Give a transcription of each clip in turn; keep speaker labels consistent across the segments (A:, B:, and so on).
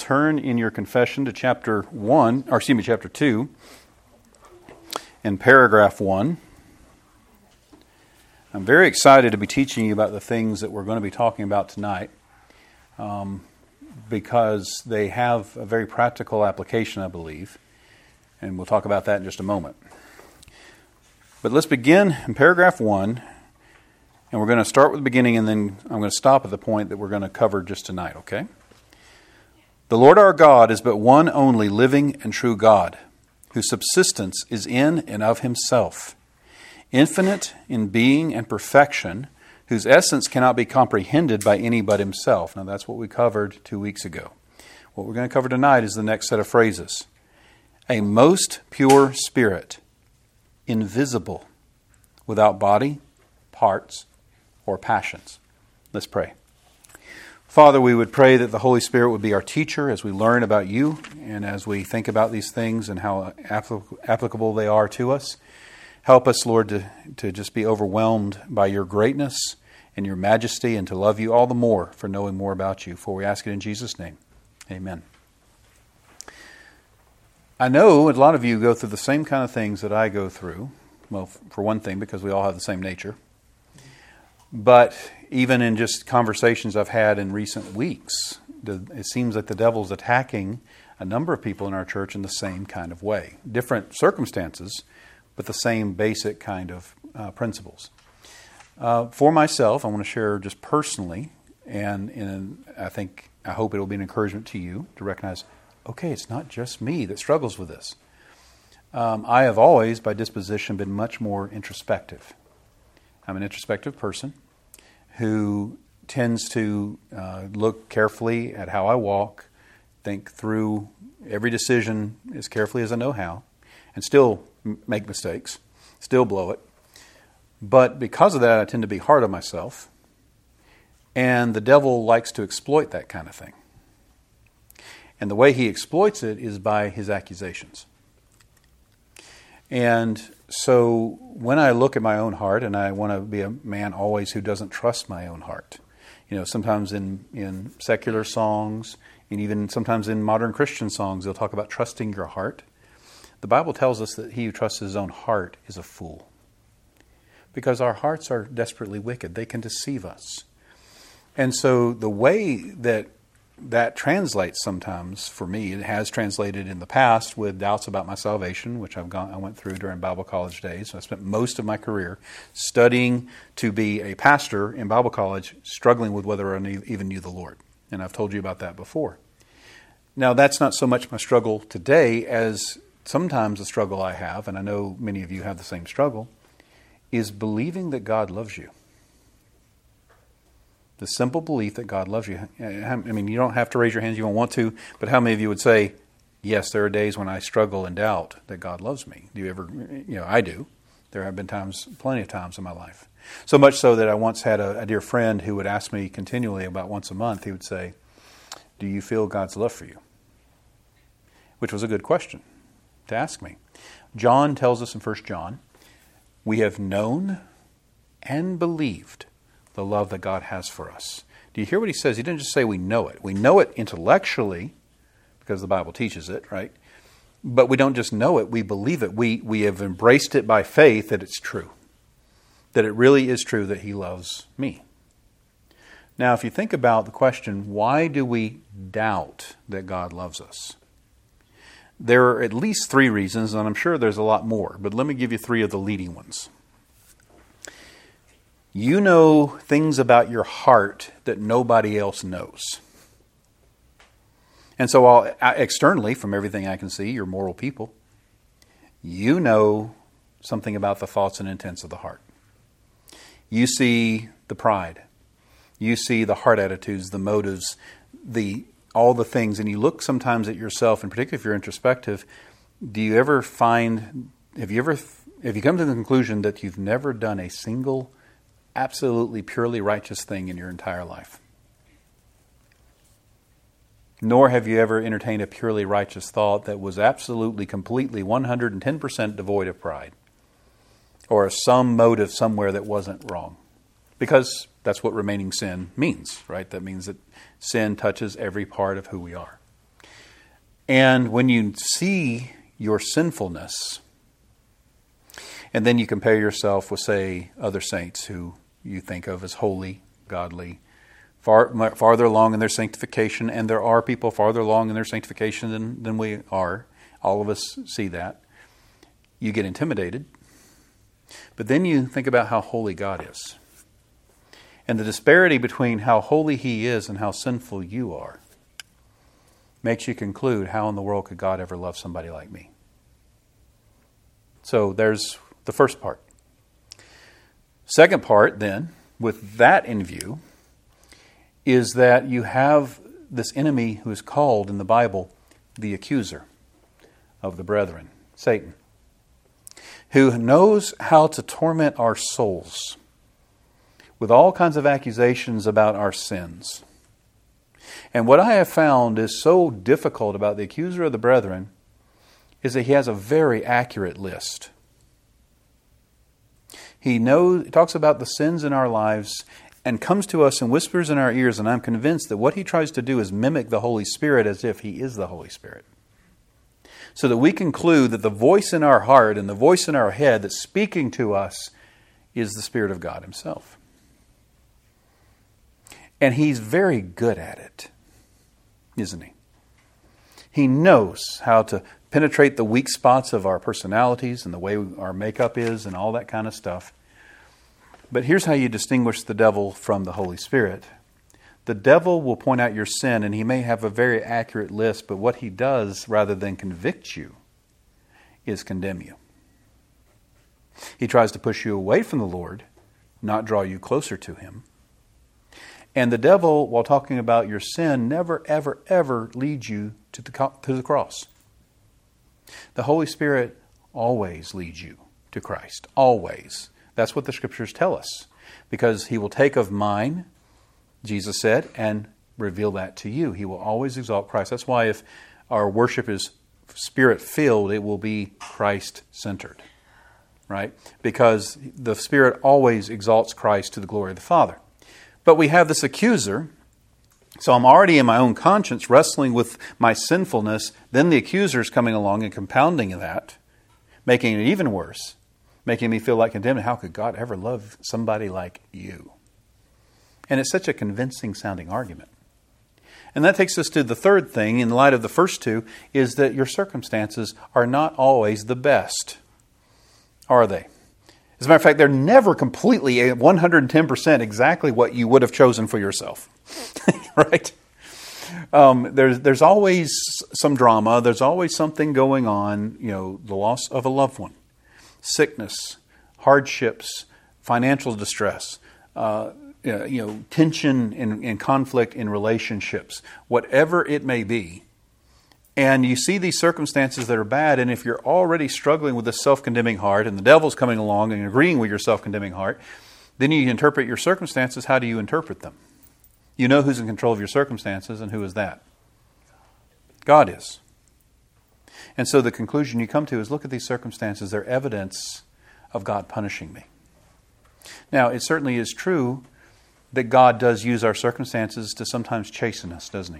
A: turn in your confession to chapter 2, and paragraph 1. I'm very excited to be teaching you about the things that we're going to be talking about tonight, because they have a very practical application, I believe, and we'll talk about that in just a moment. But let's begin in paragraph 1, and we're going to start with the beginning, and then I'm going to stop at the point that we're going to cover just tonight, okay? The Lord our God is but one only living and true God, whose subsistence is in and of himself, infinite in being and perfection, whose essence cannot be comprehended by any but himself. Now that's what we covered 2 weeks ago. What we're going to cover tonight is the next set of phrases. A most pure spirit, invisible, without body, parts, or passions. Let's pray. Father, we would pray that the Holy Spirit would be our teacher as we learn about you and as we think about these things and how applicable they are to us. Help us, Lord, to just be overwhelmed by your greatness and your majesty and to love you all the more for knowing more about you. For we ask it in Jesus' name. Amen. I know a lot of you go through the same kind of things that I go through. Well, for one thing, because we all have the same nature. But even in just conversations I've had in recent weeks, it seems like the devil's attacking a number of people in our church in the same kind of way. Different circumstances, but the same basic kind of principles. For myself, I want to share just personally, and I hope it'll be an encouragement to you to recognize, okay, it's not just me that struggles with this. I have always, by disposition, been much more introspective. I'm an introspective person who tends to look carefully at how I walk, think through every decision as carefully as I know how, and still make mistakes, still blow it. But because of that, I tend to be hard on myself, and the devil likes to exploit that kind of thing. And the way he exploits it is by his accusations. And so when I look at my own heart, and I want to be a man always who doesn't trust my own heart, sometimes in secular songs, and even sometimes in modern Christian songs, they'll talk about trusting your heart. The Bible tells us that he who trusts his own heart is a fool. Because our hearts are desperately wicked. They can deceive us. And so the way that translates sometimes for me, it has translated in the past with doubts about my salvation, which I went through during Bible college days. So I spent most of my career studying to be a pastor in Bible college, struggling with whether I even knew the Lord. And I've told you about that before. Now, that's not so much my struggle today as sometimes the struggle I have, and I know many of you have the same struggle, is believing that God loves you. The simple belief that God loves you. I mean, you don't have to raise your hands, you don't want to, but how many of you would say, yes, there are days when I struggle and doubt that God loves me? Do you ever, I do. There have been times, plenty of times in my life. So much so that I once had a dear friend who would ask me continually, about once a month, he would say, do you feel God's love for you? Which was a good question to ask me. John tells us in 1 John, we have known and believed the love that God has for us. Do you hear what he says? He didn't just say we know it. We know it intellectually, because the Bible teaches it, right? But we don't just know it, we believe it. We have embraced it by faith that it's true. That it really is true that he loves me. Now, if you think about the question, why do we doubt that God loves us? There are at least 3 reasons, and I'm sure there's a lot more, but let me give you 3 of the leading ones. You know things about your heart that nobody else knows. And so externally, from everything I can see, you're moral people. You know something about the thoughts and intents of the heart. You see the pride. You see the heart attitudes, the motives, all the things, and you look sometimes at yourself, and particularly if you're introspective, have you come to the conclusion that you've never done a single absolutely purely righteous thing in your entire life? Nor have you ever entertained a purely righteous thought that was absolutely, completely, 110% devoid of pride, or some motive somewhere that wasn't wrong. Because that's what remaining sin means, right? That means that sin touches every part of who we are. And when you see your sinfulness, and then you compare yourself with, say, other saints who you think of as holy, godly, farther along in their sanctification, and there are people farther along in their sanctification than we are. All of us see that. You get intimidated. But then you think about how holy God is. And the disparity between how holy He is and how sinful you are makes you conclude, how in the world could God ever love somebody like me? So there's the first part. Second part, then, with that in view, is that you have this enemy who is called in the Bible the accuser of the brethren, Satan, who knows how to torment our souls with all kinds of accusations about our sins. And what I have found is so difficult about the accuser of the brethren is that he has a very accurate list. He talks about the sins in our lives and comes to us and whispers in our ears, and I'm convinced that what he tries to do is mimic the Holy Spirit as if He is the Holy Spirit. So that we conclude that the voice in our heart and the voice in our head that's speaking to us is the Spirit of God Himself. And He's very good at it, isn't He? He knows how to penetrate the weak spots of our personalities and the way our makeup is and all that kind of stuff. But here's how you distinguish the devil from the Holy Spirit. The devil will point out your sin, and he may have a very accurate list, but what he does, rather than convict you, is condemn you. He tries to push you away from the Lord, not draw you closer to Him. And the devil, while talking about your sin, never, ever, ever leads you to the cross. The Holy Spirit always leads you to Christ. Always. That's what the Scriptures tell us. Because He will take of mine, Jesus said, and reveal that to you. He will always exalt Christ. That's why if our worship is Spirit-filled, it will be Christ-centered. Right? Because the Spirit always exalts Christ to the glory of the Father. But we have this accuser, so I'm already in my own conscience wrestling with my sinfulness. Then the accuser is coming along and compounding that, making it even worse, making me feel like condemned. How could God ever love somebody like you? And it's such a convincing sounding argument. And that takes us to the third thing, in light of the first two, is that your circumstances are not always the best. Are they? As a matter of fact, they're never completely 110% exactly what you would have chosen for yourself. Right? There's always some drama. There's always something going on. The loss of a loved one, sickness, hardships, financial distress, tension and conflict in relationships, whatever it may be. And you see these circumstances that are bad, and if you're already struggling with this self-condemning heart, and the devil's coming along and agreeing with your self-condemning heart, then you interpret your circumstances. How do you interpret them? You know who's in control of your circumstances, and who is that? God is. And so the conclusion you come to is, look at these circumstances. They're evidence of God punishing me. Now, it certainly is true that God does use our circumstances to sometimes chasten us, doesn't He?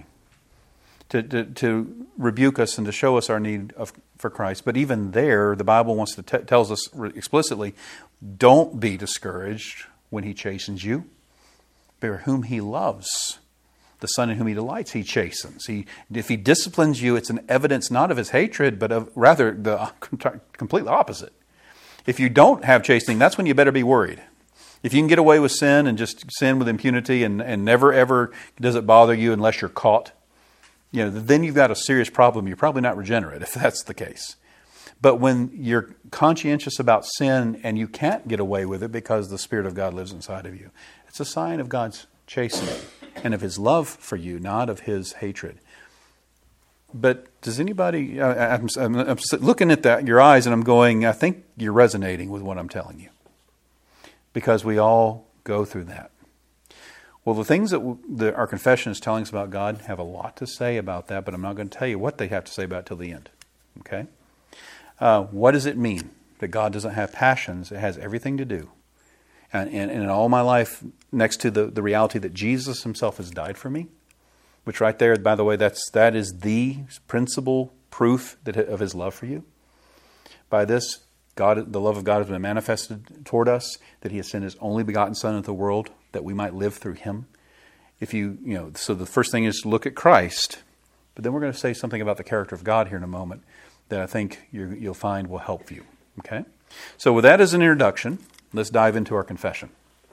A: To rebuke us and to show us our need for Christ. But even there, the Bible tells us explicitly, don't be discouraged when He chastens you. For whom He loves, the Son in whom He delights, He chastens. If He disciplines you, it's an evidence not of His hatred, but of rather the complete opposite. If you don't have chastening, that's when you better be worried. If you can get away with sin and just sin with impunity and never ever does it bother you unless you're caught, then you've got a serious problem. You're probably not regenerate if that's the case. But when you're conscientious about sin and you can't get away with it because the Spirit of God lives inside of you, it's a sign of God's chastening and of His love for you, not of His hatred. But does anybody, I'm looking at your eyes and I'm going, I think you're resonating with what I'm telling you. Because we all go through that. Well, the things that our confession is telling us about God have a lot to say about that, but I'm not going to tell you what they have to say about it till the end. Okay? What does it mean that God doesn't have passions? It has everything to do. And in all my life, next to the reality that Jesus Himself has died for me, which right there, by the way, that is the principal proof of His love for you. By this, God, the love of God has been manifested toward us, that He has sent His only begotten Son into the world, that we might live through Him. So the first thing is to look at Christ, but then we're going to say something about the character of God here in a moment that I think you'll find will help you. Okay? So with that as an introduction, let's dive into our confession.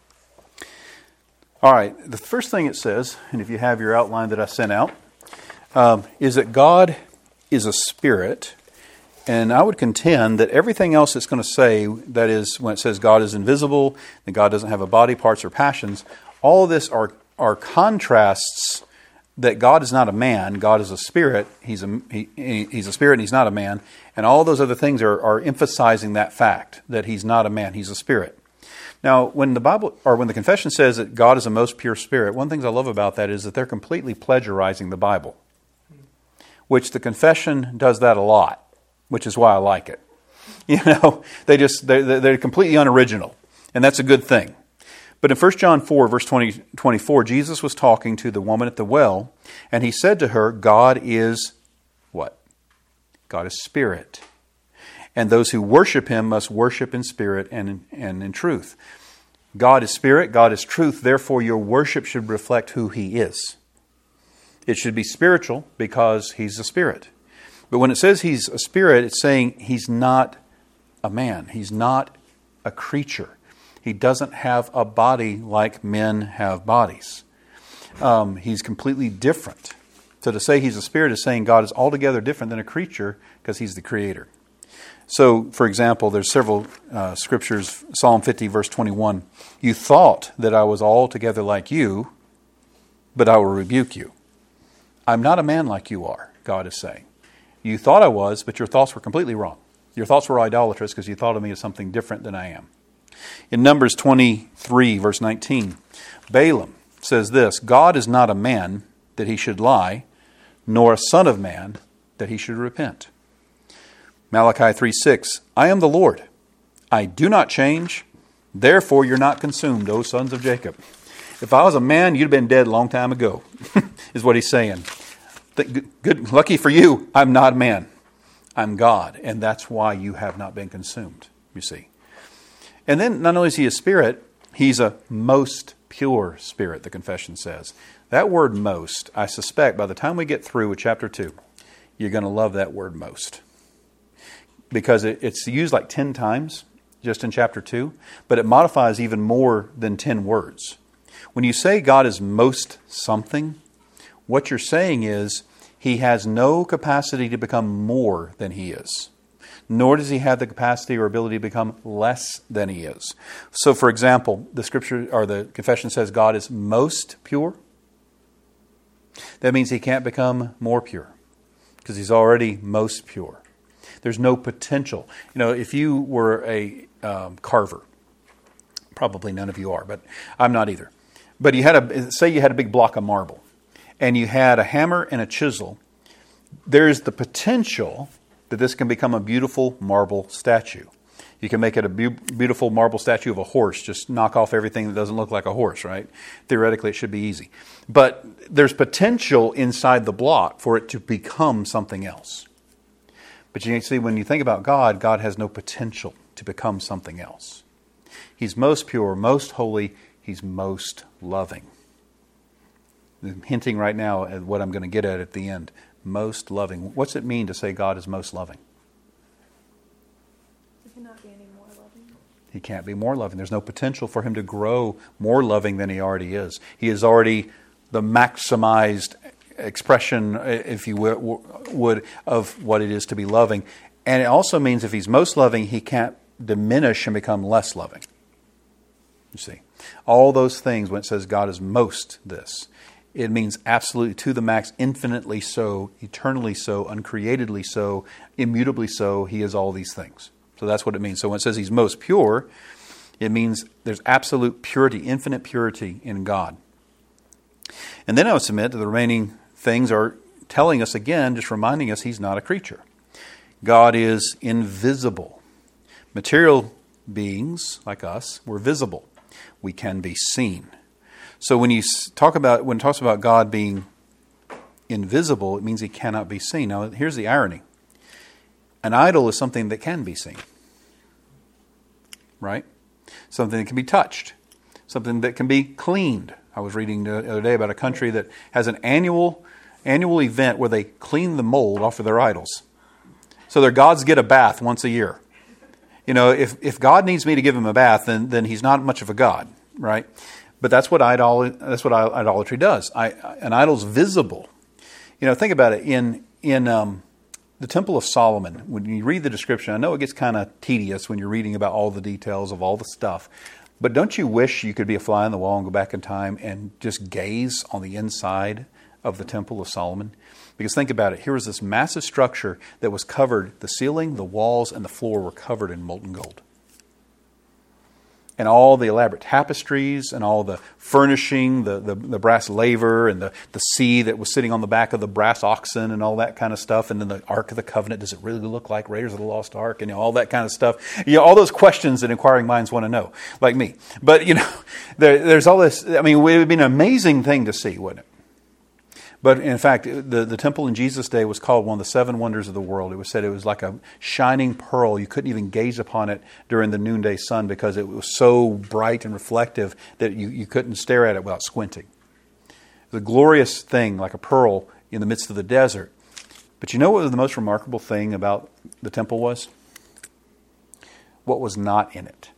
A: All right, the first thing it says, and if you have your outline that I sent out, is that God is a spirit. And I would contend that everything else it's going to say, that is, when it says God is invisible, that God doesn't have a body, parts, or passions, all of this are contrasts that God is not a man, God is a spirit, He's a spirit and He's not a man, and all those other things are emphasizing that fact, that He's not a man, He's a spirit. Now, when the confession says that God is a most pure spirit, one of the things I love about that is that they're completely plagiarizing the Bible, which the confession does that a lot, which is why I like it. They're completely unoriginal, and that's a good thing. But in 1 John 4, verse 24, Jesus was talking to the woman at the well, and He said to her, God is what? God is spirit. And those who worship Him must worship in spirit and in truth. God is spirit, God is truth, therefore your worship should reflect who He is. It should be spiritual because He's a spirit. But when it says He's a spirit, it's saying He's not a man. He's not a creature. He doesn't have a body like men have bodies. He's completely different. So to say He's a spirit is saying God is altogether different than a creature because He's the creator. So, for example, there's several scriptures. Psalm 50, verse 21. You thought that I was altogether like you, but I will rebuke you. I'm not a man like you are, God is saying. You thought I was, but your thoughts were completely wrong. Your thoughts were idolatrous because you thought of me as something different than I am. In Numbers 23, verse 19, Balaam says this, God is not a man that He should lie, nor a son of man that He should repent. Malachi 3:6, I am the Lord. I do not change. Therefore you're not consumed, O sons of Jacob. If I was a man, you'd have been dead a long time ago, is what He's saying. Good, lucky for you, I'm not a man. I'm God, and that's why you have not been consumed, you see. And then not only is He a spirit, He's a most pure spirit, the confession says. That word most, I suspect by the time we get through with chapter 2, you're going to love that word most. Because it's used like 10 times just in chapter 2, but it modifies even more than 10 words. When you say God is most something, what you're saying is He has no capacity to become more than He is. Nor does He have the capacity or ability to become less than He is. So, for example, the scripture or the confession says God is most pure. That means He can't become more pure because He's already most pure. There's no potential. If you were a carver, probably none of you are, but I'm not either. But you had a big block of marble, and you had a hammer and a chisel. There's the potential that this can become a beautiful marble statue. You can make it a beautiful marble statue of a horse. Just knock off everything that doesn't look like a horse, right? Theoretically, it should be easy. But there's potential inside the block for it to become something else. But you see, when you think about God, God has no potential to become something else. He's most pure, most holy. He's most loving. I'm hinting right now at what I'm going to get at the end. Most loving. What's it mean to say God is most loving?
B: He cannot be any more loving.
A: He can't be more loving. There's no potential for Him to grow more loving than He already is. He is already the maximized expression, if you would, of what it is to be loving. And it also means if He's most loving, He can't diminish and become less loving. You see, all those things when it says God is most this, it means absolutely to the max, infinitely so, eternally so, uncreatedly so, immutably so. He is all these things. So that's what it means. So when it says He's most pure, it means there's absolute purity, infinite purity in God. And then I would submit that the remaining things are telling us again, just reminding us He's not a creature. God is invisible. Material beings like us, we're visible. We can be seen. So when it talks about God being invisible, it means he cannot be seen. Now, here's the irony. An idol is something that can be seen. Right? Something that can be touched. Something that can be cleaned. I was reading the other day about a country that has an annual event where they clean the mold off of their idols. So their gods get a bath once a year. You know, if God needs me to give him a bath, then he's not much of a god, right? But that's what idolatry does. An idol's visible. You know, think about it. In the Temple of Solomon, when you read the description, I know it gets kind of tedious when you're reading about all the details of all the stuff. But don't you wish you could be a fly on the wall and go back in time and just gaze on the inside of the Temple of Solomon? Because think about it. Here was this massive structure that was covered. The ceiling, the walls, and the floor were covered in molten gold. And all the elaborate tapestries and all the furnishing, the brass laver and the sea that was sitting on the back of the brass oxen and all that kind of stuff. And then the Ark of the Covenant, does it really look like Raiders of the Lost Ark? And all that kind of stuff. All those questions that inquiring minds want to know, like me. But, there's all this. I mean, it would be an amazing thing to see, wouldn't it? But in fact, the temple in Jesus' day was called one of the seven wonders of the world. It was said it was like a shining pearl. You couldn't even gaze upon it during the noonday sun because it was so bright and reflective that you couldn't stare at it without squinting. It was a glorious thing, like a pearl in the midst of the desert. But you know what the most remarkable thing about the temple was? What was not in it.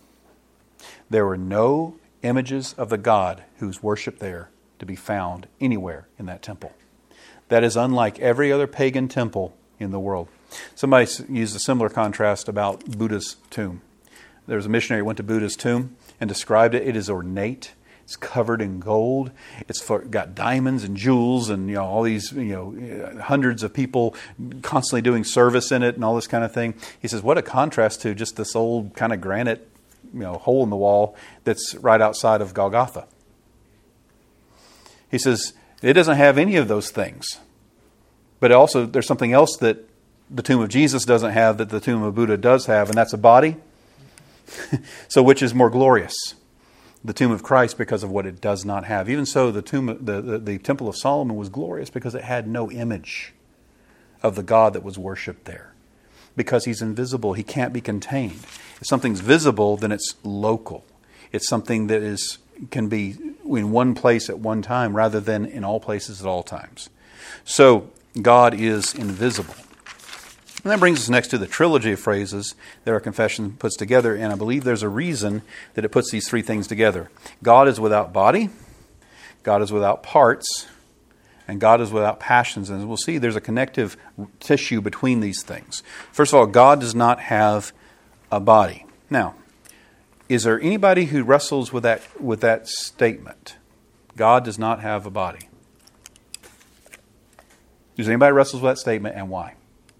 A: There were no images of the God who's worshipped there to be found anywhere in that temple. That is unlike every other pagan temple in the world. Somebody used a similar contrast about Buddha's tomb. There was a missionary who went to Buddha's tomb and described it. It is ornate. It's covered in gold. It's got diamonds and jewels and all these hundreds of people constantly doing service in it and all this kind of thing. He says, what a contrast to just this old kind of granite hole in the wall that's right outside of Golgotha. He says, it doesn't have any of those things. But also, there's something else that the tomb of Jesus doesn't have that the tomb of Buddha does have, and that's a body. So which is more glorious? The tomb of Christ because of what it does not have. Even so, the Temple of Solomon was glorious because it had no image of the God that was worshipped there. Because he's invisible, he can't be contained. If something's visible, then it's local. It's something that can be in one place at one time rather than in all places at all times. So God is invisible. And that brings us next to the trilogy of phrases that our confession puts together, and I believe there's a reason that it puts these three things together. God is without body, God is without parts, and God is without passions. And as we'll see, there's a connective tissue between these things. First of all, God does not have a body. Now, is there anybody who wrestles with that statement? God does not have a body. Does anybody wrestles with that statement, and why?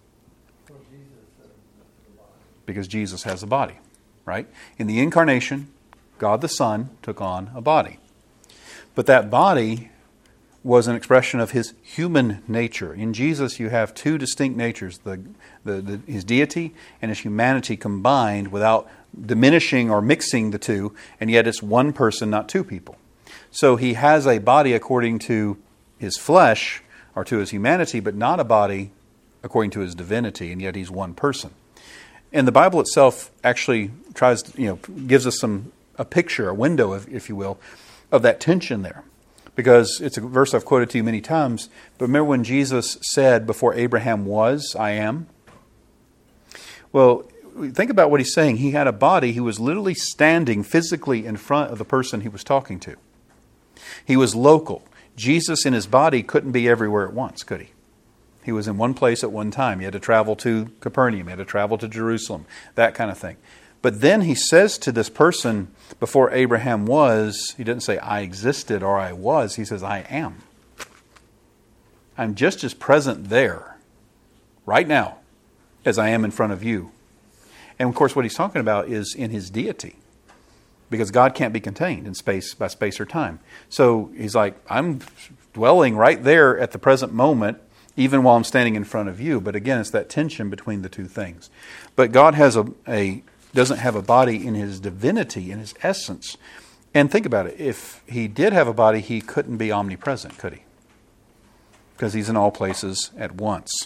A: Because Jesus has a body, right? In the incarnation, God the Son took on a body. But that body was an expression of his human nature. In Jesus, you have two distinct natures, his deity and his humanity combined without diminishing or mixing the two, and yet it's one person, not two people. So he has a body according to his flesh or to his humanity, but not a body according to his divinity, and yet he's one person. And the Bible itself actually gives us a picture, a window, if you will, of that tension there. Because it's a verse I've quoted to you many times, but remember when Jesus said, before Abraham was, I am? Well, think about what he's saying. He had a body. He was literally standing physically in front of the person he was talking to. He was local. Jesus in his body couldn't be everywhere at once, could he? He was in one place at one time. He had to travel to Capernaum. He had to travel to Jerusalem, that kind of thing. But then he says to this person, before Abraham was, he didn't say, I existed or I was. He says, I am. I'm just as present there, right now, as I am in front of you. And of course, what he's talking about is in his deity. Because God can't be contained in space by space or time. So he's like, I'm dwelling right there at the present moment, even while I'm standing in front of you. But again, it's that tension between the two things. But God has doesn't have a body in his divinity, in his essence. And think about it. If he did have a body, he couldn't be omnipresent, could he? because He's in all places at once.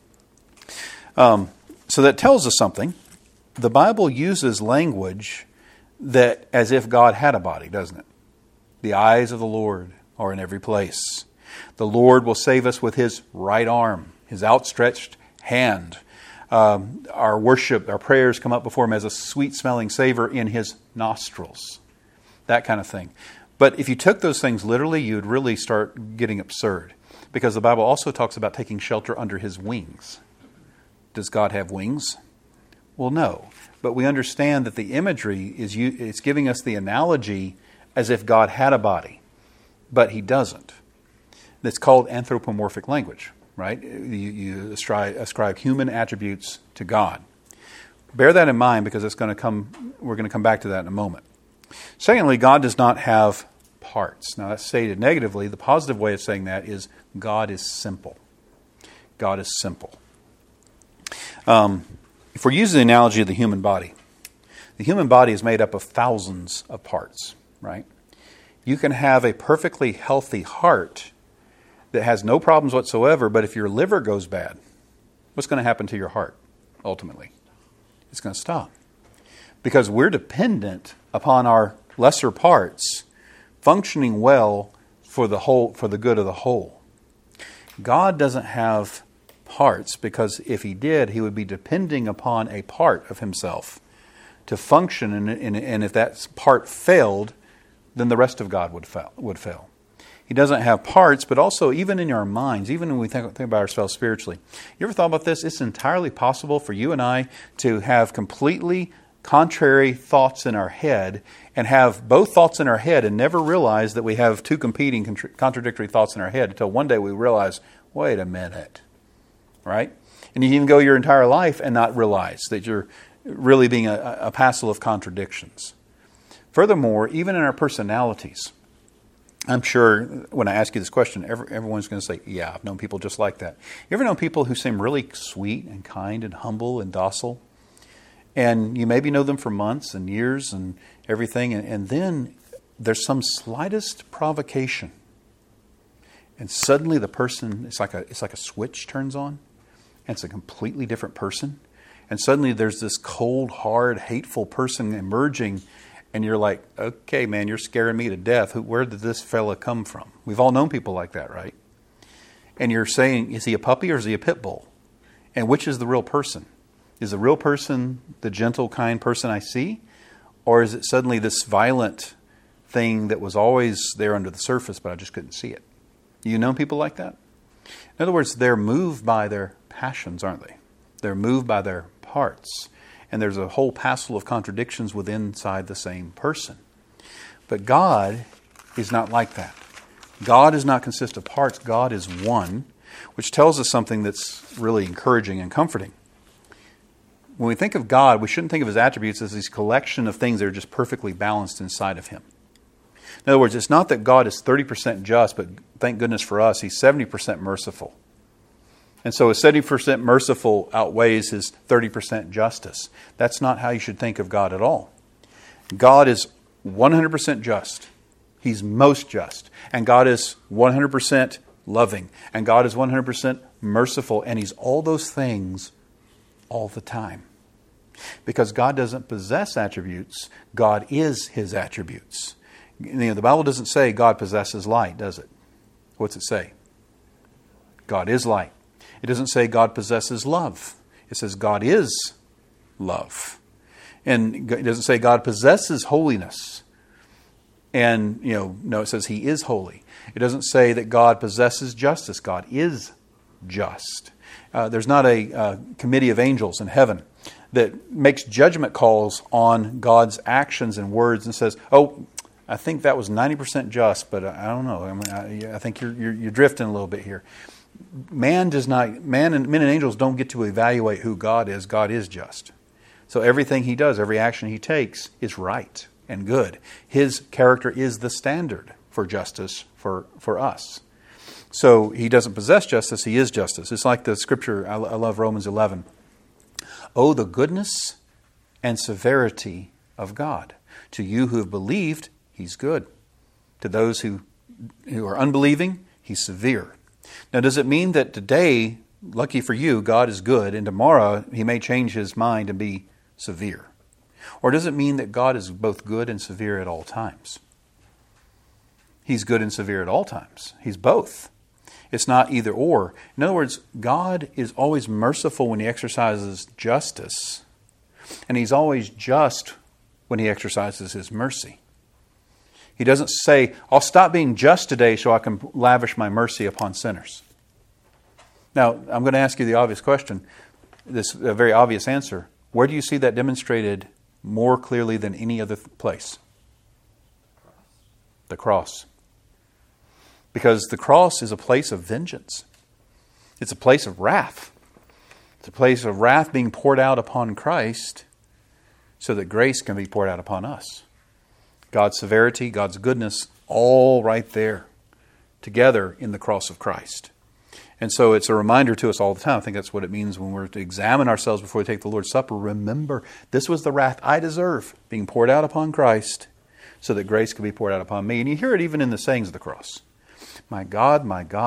A: So that tells us something. The Bible uses language that as if God had a body, doesn't it? The eyes of the Lord are in every place. The Lord will save us with His right arm, His outstretched hand. Our worship, our prayers come up before Him as a sweet-smelling savor in His nostrils. That kind of thing. But if you took those things literally, you'd really start getting absurd. Because the Bible also talks about taking shelter under His wings. Does God have wings? Well, no. But we understand that the imagery it's giving us the analogy as if God had a body. But He doesn't. It's called anthropomorphic language, right? You ascribe human attributes to God. Bear that in mind because we're going to come back to that in a moment. Secondly, God does not have parts. Now that's stated negatively. The positive way of saying that is God is simple. God is simple. If we're using the analogy of the human body is made up of thousands of parts, right? You can have a perfectly healthy heart that has no problems whatsoever, but if your liver goes bad, what's going to happen to your heart ultimately? It's going to stop. Because we're dependent upon our lesser parts functioning well for the good of the whole. God doesn't have parts because if He did, He would be depending upon a part of Himself to function, and if that part failed, then the rest of God would fail. He doesn't have parts, but also even in our minds, even when we think about ourselves spiritually. You ever thought about this? It's entirely possible for you and I to have completely contrary thoughts in our head and have both thoughts in our head and never realize that we have two competing, contradictory thoughts in our head until one day we realize, wait a minute, right? And you can go your entire life and not realize that you're really being a passel of contradictions. Furthermore, even in our personalities, I'm sure when I ask you this question, everyone's going to say, yeah, I've known people just like that. You ever know people who seem really sweet and kind and humble and docile? And you maybe know them for months and years and everything, and then there's some slightest provocation. And suddenly the person, it's like a switch turns on, and it's a completely different person. And suddenly there's this cold, hard, hateful person emerging, and you're like, okay, man, you're scaring me to death. Where did this fella come from? We've all known people like that, right? And you're saying, is he a puppy or is he a pit bull? And which is the real person? Is the real person the gentle, kind person I see? Or is it suddenly this violent thing that was always there under the surface, but I just couldn't see it? You know people like that? In other words, they're moved by their passions, aren't they? They're moved by their parts. And there's a whole passel of contradictions within inside the same person. But God is not like that. God does not consist of parts. God is one, which tells us something that's really encouraging and comforting. When we think of God, we shouldn't think of His attributes as this collection of things that are just perfectly balanced inside of Him. In other words, it's not that God is 30% just, but thank goodness for us, He's 70% merciful. And so His 70% merciful outweighs His 30% justice. That's not how you should think of God at all. God is 100% just. He's most just. And God is 100% loving. And God is 100% merciful. And He's all those things all the time. Because God doesn't possess attributes. God is His attributes. The Bible doesn't say God possesses light, does it? What's it say? God is light. It doesn't say God possesses love. It says God is love. And it doesn't say God possesses holiness. And, no, it says He is holy. It doesn't say that God possesses justice. God is just. There's not a committee of angels in heaven that makes judgment calls on God's actions and words and says, oh, I think that was 90% just, but I don't know. I think you're drifting a little bit here. Men and angels don't get to evaluate who God is. God is just. So everything He does, every action He takes is right and good. His character is the standard for justice for us. So He doesn't possess justice, He is justice. It's like the scripture, I love Romans 11. Oh, the goodness and severity of God. To you who have believed, He's good. To those who are unbelieving, He's severe. Now, does it mean that today, lucky for you, God is good, and tomorrow He may change His mind and be severe? Or does it mean that God is both good and severe at all times? He's good and severe at all times. He's both. It's not either or. In other words, God is always merciful when He exercises justice, and He's always just when He exercises His mercy. He doesn't say, I'll stop being just today so I can lavish my mercy upon sinners. Now, I'm going to ask you the obvious question, a very obvious answer. Where do you see that demonstrated more clearly than any other place? The cross. Because the cross is a place of vengeance. It's a place of wrath. It's a place of wrath being poured out upon Christ so that grace can be poured out upon us. God's severity, God's goodness, all right there together in the cross of Christ. And so it's a reminder to us all the time. I think that's what it means when we're to examine ourselves before we take the Lord's Supper. Remember, this was the wrath I deserve being poured out upon Christ so that grace could be poured out upon me. And you hear it even in the sayings of the cross. My God,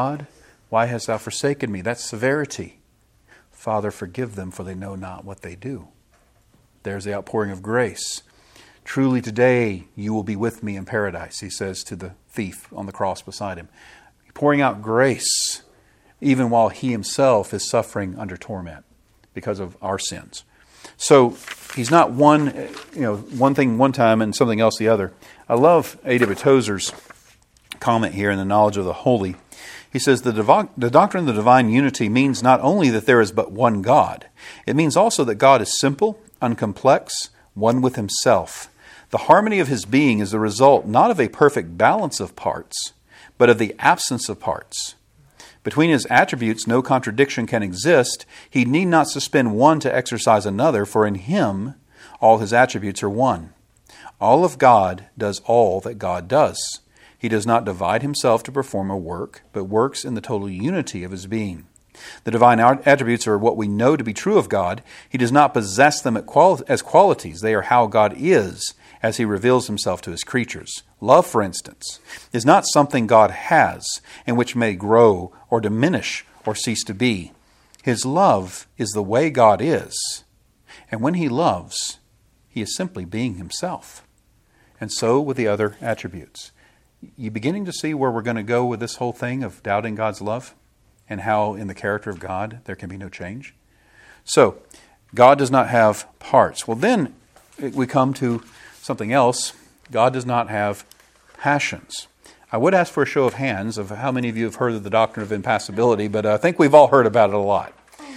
A: why hast thou forsaken me? That's severity. Father, forgive them, for they know not what they do. There's the outpouring of grace. Truly today you will be with me in paradise, He says to the thief on the cross beside Him. Pouring out grace even while He Himself is suffering under torment because of our sins. So He's not one thing one time and something else the other. I love A.W. Tozer's comment here in The Knowledge of the Holy. He says, the doctrine of the divine unity means not only that there is but one God, it means also that God is simple, uncomplex, one with Himself. The harmony of His being is the result not of a perfect balance of parts, but of the absence of parts. Between His attributes no contradiction can exist. He need not suspend one to exercise another, for in Him all His attributes are one. All of God does all that God does. He does not divide Himself to perform a work, but works in the total unity of His being. The divine attributes are what we know to be true of God. He does not possess them as qualities. They are how God is as He reveals Himself to His creatures. Love, for instance, is not something God has and which may grow or diminish or cease to be. His love is the way God is. And when He loves, He is simply being Himself. And so with the other attributes. You beginning to see where we're going to go with this whole thing of doubting God's love and how in the character of God there can be no change? So, God does not have parts. Well, then we come to something else. God does not have passions. I would ask for a show of hands of how many of you have heard of the doctrine of impassibility, but I think we've all heard about it a lot.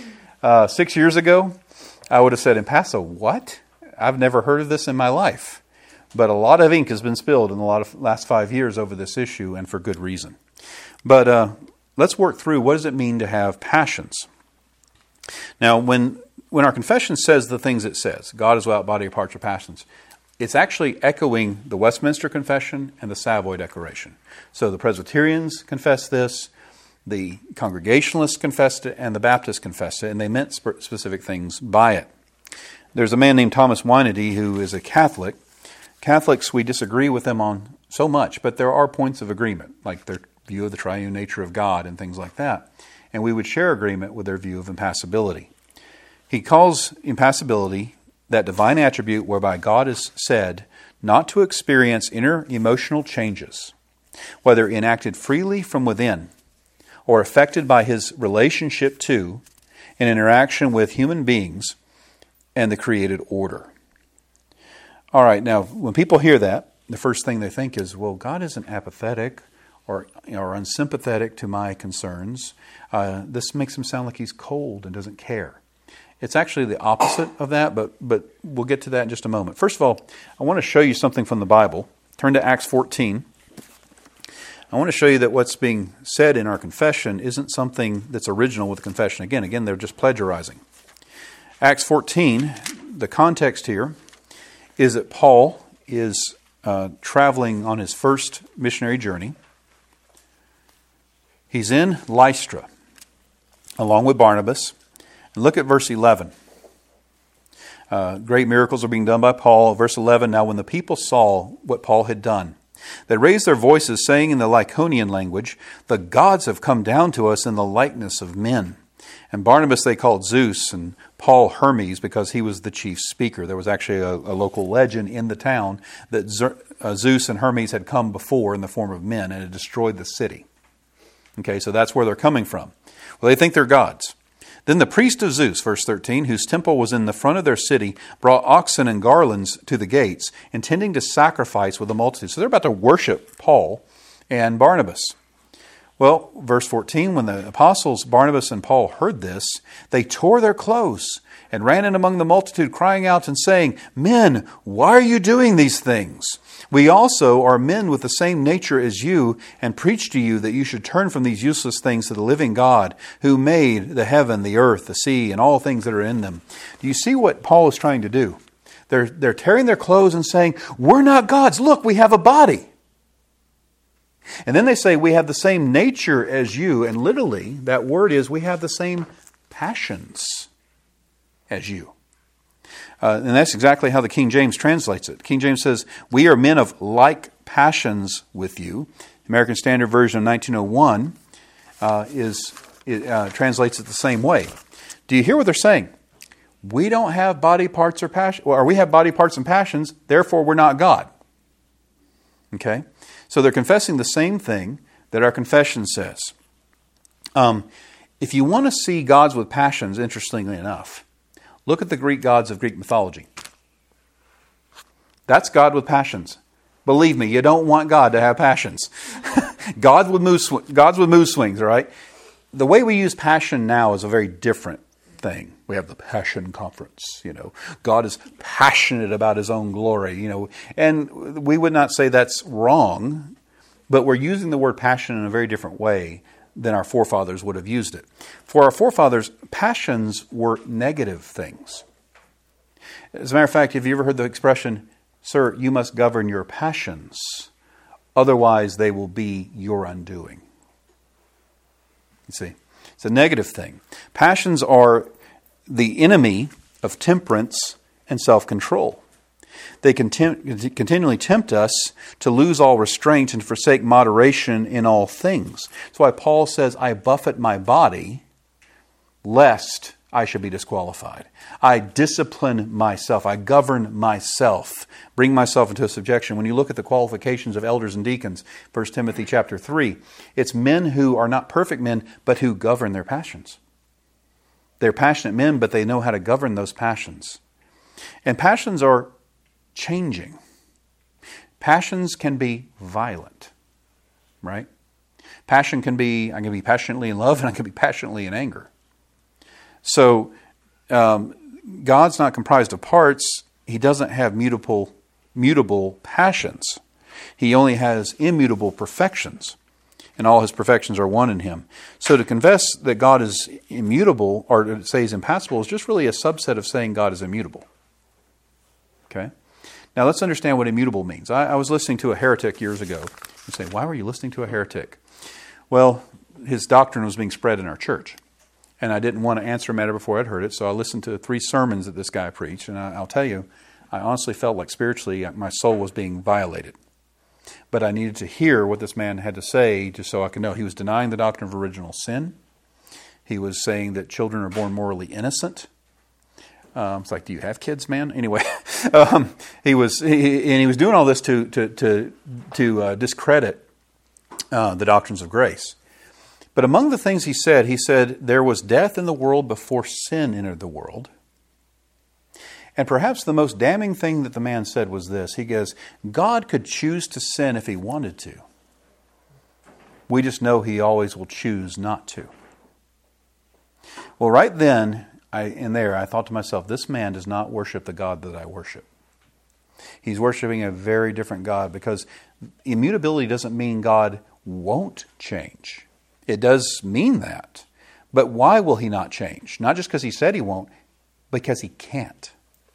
A: 6 years ago, I would have said, impasso, what? I've never heard of this in my life. But a lot of ink has been spilled in the last 5 years over this issue, and for good reason. But let's work through, what does it mean to have passions? Now, when our confession says the things it says, God is without body or parts or passions, it's actually echoing the Westminster Confession and the Savoy Declaration. So the Presbyterians confess this, the Congregationalists confessed it, and the Baptists confessed it, and they meant specific things by it. There's a man named Thomas Weinedy who is a Catholic. Catholics, we disagree with them on so much, but there are points of agreement, like their view of the triune nature of God and things like that. And we would share agreement with their view of impassibility. He calls impassibility that divine attribute whereby God is said not to experience inner emotional changes, whether enacted freely from within or affected by His relationship to and interaction with human beings and the created order. All right, now, when people hear that, the first thing they think is, well, God isn't apathetic or unsympathetic to my concerns. This makes Him sound like He's cold and doesn't care. It's actually the opposite of that, but we'll get to that in just a moment. First of all, I want to show you something from the Bible. Turn to Acts 14. I want to show you that what's being said in our confession isn't something that's original with the confession. Again, they're just plagiarizing. Acts 14, the context here is that Paul is traveling on his first missionary journey. He's in Lystra, along with Barnabas. And look at verse 11. Great miracles are being done by Paul. Verse 11, now when the people saw what Paul had done, They raised their voices, saying in the Lycaonian language, "The gods have come down to us in the likeness of men." And Barnabas they called Zeus, and Paul Hermes, because he was the chief speaker. There was actually a local legend in the town that Zeus and Hermes had come before in the form of men and had destroyed the city. Okay, so that's where they're coming from. Well, they think they're gods. Then the priest of Zeus, verse 13, whose temple was in the front of their city, brought oxen and garlands to the gates, intending to sacrifice with the multitude. So they're about to worship Paul and Barnabas. Well, verse 14, when the apostles Barnabas and Paul heard this, they tore their clothes and ran in among the multitude, crying out and saying, "Men, why are you doing these things? We also are men with the same nature as you, and preach to you that you should turn from these useless things to the living God, who made the heaven, the earth, the sea, and all things that are in them." Do you see what Paul is trying to do? They're tearing their clothes and saying, "We're not gods. Look, we have a body." And then they say, "We have the same nature as you." And literally, that word is, we have the same passions as you. And that's exactly how the King James translates it. King James says, "We are men of like passions with you." American Standard Version of 1901 translates it the same way. Do you hear what they're saying? We don't have body parts or passion, or we have body parts and passions, therefore we're not God. Okay? So they're confessing the same thing that our confession says. If you want to see gods with passions, interestingly enough, look at the Greek gods of Greek mythology. That's God with passions. Believe me, you don't want God to have passions. Gods with mood swings, all right? The way we use passion now is a very different thing. We have the Passion Conference, God is passionate about His own glory, And we would not say that's wrong, but we're using the word passion in a very different way than our forefathers would have used it. For our forefathers, passions were negative things. As a matter of fact, have you ever heard the expression, "Sir, you must govern your passions, otherwise they will be your undoing"? You see, it's a negative thing. Passions are the enemy of temperance and self-control. They continually tempt us to lose all restraint and forsake moderation in all things. That's why Paul says, "I buffet my body, lest I should be disqualified." I discipline myself. I govern myself. Bring myself into subjection. When you look at the qualifications of elders and deacons, 1 Timothy chapter 3, it's men who are not perfect men, but who govern their passions. They're passionate men, but they know how to govern those passions. And passions are changing. Passions can be violent, right? Passion can be, I can be passionately in love and I can be passionately in anger. So, God's not comprised of parts. He doesn't have mutable passions. He only has immutable perfections. And all His perfections are one in Him. So to confess that God is immutable, or to say He's impassible, is just really a subset of saying God is immutable. Okay? Now let's understand what immutable means. I was listening to a heretic years ago. You say, why were you listening to a heretic? Well, his doctrine was being spread in our church. And I didn't want to answer a matter before I'd heard it, so I listened to 3 sermons that this guy preached. And I'll tell you, I honestly felt like spiritually my soul was being violated. But I needed to hear what this man had to say just so I could know. He was denying the doctrine of original sin. He was saying that children are born morally innocent. It's like, do you have kids, man? Anyway, he was doing all this to discredit the doctrines of grace. But among the things he said, there was death in the world before sin entered the world. And perhaps the most damning thing that the man said was this. He goes, God could choose to sin if He wanted to. We just know He always will choose not to. Well, right then, I thought to myself, this man does not worship the God that I worship. He's worshiping a very different God, because immutability doesn't mean God won't change. It does mean that. But why will He not change? Not just because He said He won't, because He can't.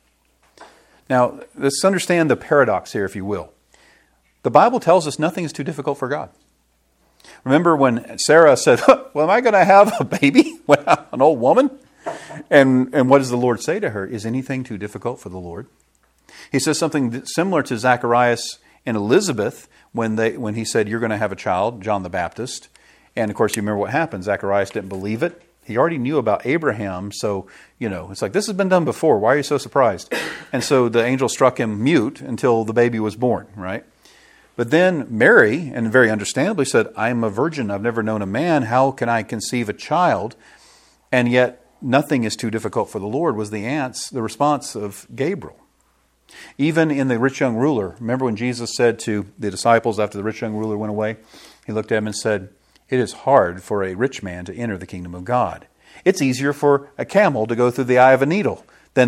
A: Now, let's understand the paradox here, if you will. The Bible tells us nothing is too difficult for God. Remember when Sarah said, well, am I going to have a baby when I'm an old woman? And what does the Lord say to her? Is anything too difficult for the Lord? He says something similar to Zacharias and Elizabeth when he said, you're going to have a child, John the Baptist. And of course, you remember what happened. Zacharias didn't believe it. He already knew about Abraham. So, it's like, this has been done before. Why are you so surprised? And so the angel struck him mute until the baby was born, right? But then Mary, and very understandably, said, I am a virgin. I've never known a man. How can I conceive a child? And yet nothing is too difficult for the Lord was the response of Gabriel. Even in the rich young ruler, remember when Jesus said to the disciples after the rich young ruler went away, he looked at him and said, it is hard for a rich man to enter the kingdom of God. It's easier for a camel to go through the eye of a needle than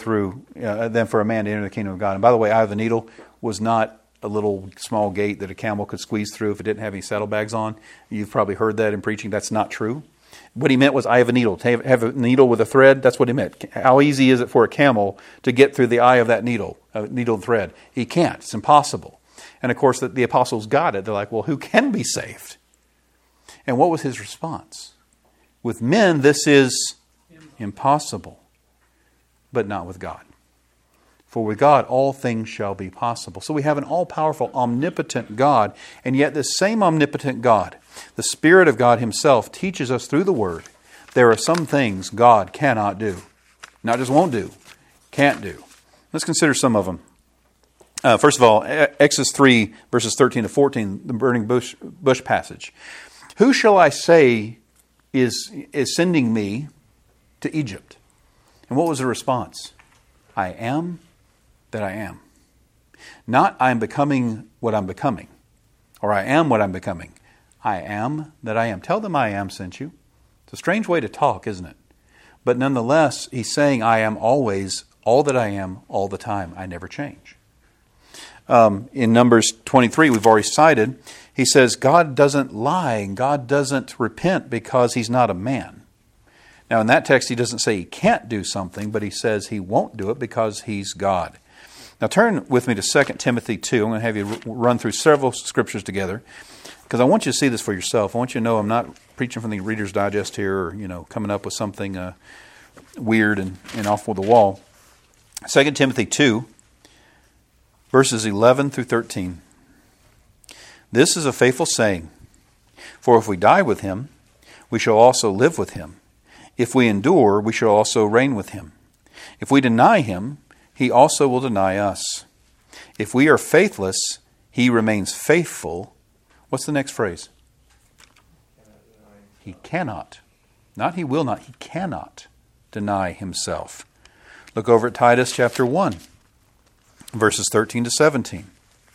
A: for a man to enter the kingdom of God. And by the way, eye of the needle was not a little small gate that a camel could squeeze through if it didn't have any saddlebags on. You've probably heard that in preaching. That's not true. What he meant was eye of a needle. To have a needle with a thread, that's what he meant. How easy is it for a camel to get through the eye of that needle and thread? He can't. It's impossible. And of course, the apostles got it. They're like, well, who can be saved? And what was his response? With men, this is impossible, but not with God. For with God, all things shall be possible. So we have an all-powerful, omnipotent God, and yet this same omnipotent God, the Spirit of God Himself, teaches us through the Word, there are some things God cannot do. Not just won't do, can't do. Let's consider some of them. First of all, Exodus 3, verses 13 to 14, the burning bush passage. Who shall I say is sending me to Egypt? And what was the response? I am that I am. Not I am becoming what I'm becoming, or I am what I'm becoming. I am that I am. Tell them I am sent you. It's a strange way to talk, isn't it? But nonetheless, he's saying I am always all that I am all the time. I never change. In Numbers 23, we've already cited, he says God doesn't lie and God doesn't repent because He's not a man. Now in that text he doesn't say He can't do something, but he says He won't do it because He's God. Now turn with me to 2 Timothy 2. I'm going to have you run through several scriptures together because I want you to see this for yourself. I want you to know I'm not preaching from the Reader's Digest here or coming up with something weird and off with the wall. 2 Timothy 2, verses 11 through 13. This is a faithful saying, for if we die with Him, we shall also live with Him. If we endure, we shall also reign with Him. If we deny Him, He also will deny us. If we are faithless, He remains faithful. What's the next phrase? He cannot. Not He will not. He cannot deny Himself. Look over at Titus chapter 1, verses 13 to 17.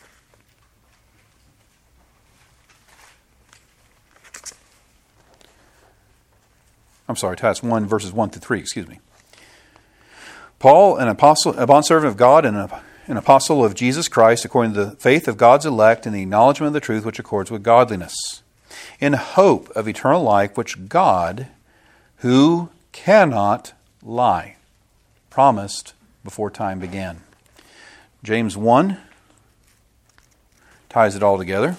A: I'm sorry, Titus 1, verses 1 through 3, excuse me. Paul, an apostle, a bondservant of God and an apostle of Jesus Christ, according to the faith of God's elect and the acknowledgement of the truth which accords with godliness, in hope of eternal life, which God, who cannot lie, promised before time began. James 1 ties it all together.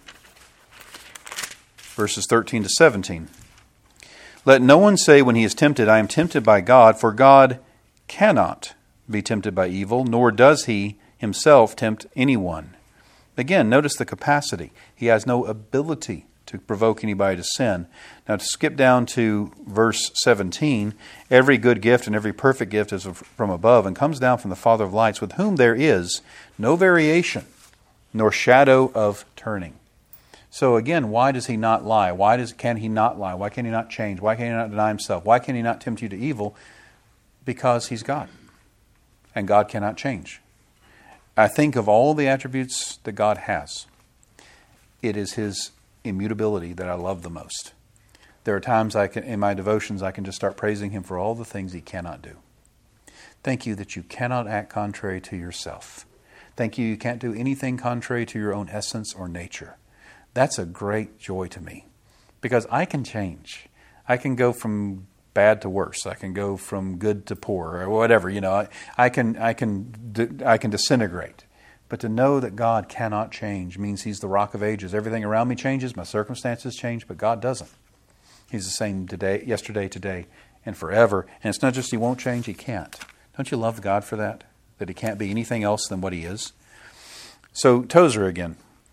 A: Verses 13 to 17. Let no one say when he is tempted, I am tempted by God, for God cannot be tempted by evil, nor does He Himself tempt anyone. Again, notice the capacity. He has no ability to provoke anybody to sin. Now to skip down to verse 17, every good gift and every perfect gift is from above and comes down from the Father of lights, with whom there is no variation, nor shadow of turning. So again, why does He not lie? Can He not lie? Why can He not change? Why can He not deny Himself? Why can He not tempt you to evil? Because He's God. And God cannot change. I think of all the attributes that God has, it is His immutability that I love the most. There are times in my devotions I can just start praising Him for all the things He cannot do. Thank you that you cannot act contrary to yourself. Thank you can't do anything contrary to your own essence or nature. That's a great joy to me because I can change. I can go from bad to worse. I can go from good to poor or whatever. I can disintegrate. But to know that God cannot change means He's the rock of ages. Everything around me changes, my circumstances change, but God doesn't. He's the same today, yesterday, today, and forever. And it's not just He won't change, He can't. Don't you love God for that? That He can't be anything else than what He is? So Tozer again.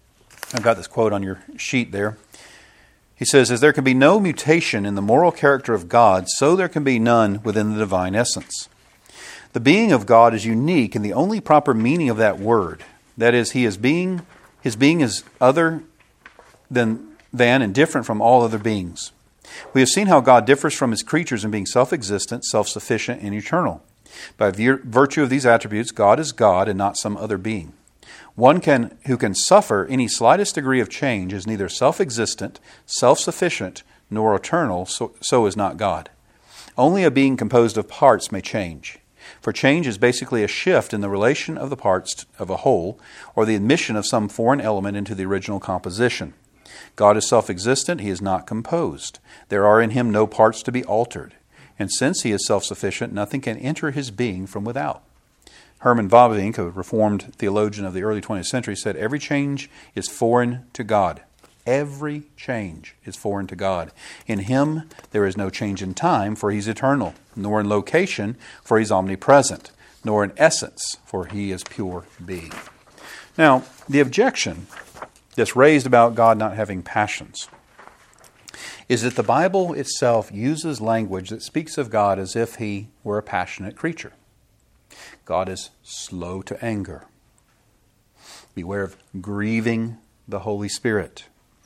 A: I've got this quote on your sheet there. He says, as there can be no mutation in the moral character of God, so there can be none within the divine essence. The being of God is unique in the only proper meaning of that word. That is, his being is other than and different from all other beings. We have seen how God differs from his creatures in being self-existent, self-sufficient, and eternal. By virtue of these attributes, God is God and not some other being. One who can suffer any slightest degree of change is neither self-existent, self-sufficient, nor eternal, so is not God. Only a being composed of parts may change. For change is basically a shift in the relation of the parts of a whole, or the admission of some foreign element into the original composition. God is self-existent, he is not composed. There are in him no parts to be altered. And since he is self-sufficient, nothing can enter his being from without. Herman Bavinck, a Reformed theologian of the early 20th century, said, every change is foreign to God. Every change is foreign to God. In him there is no change in time, for he's eternal, nor in location, for he's omnipresent, nor in essence, for he is pure being. Now, the objection that's raised about God not having passions is that the Bible itself uses language that speaks of God as if he were a passionate creature. God is slow to anger. Beware of grieving the Holy Spirit.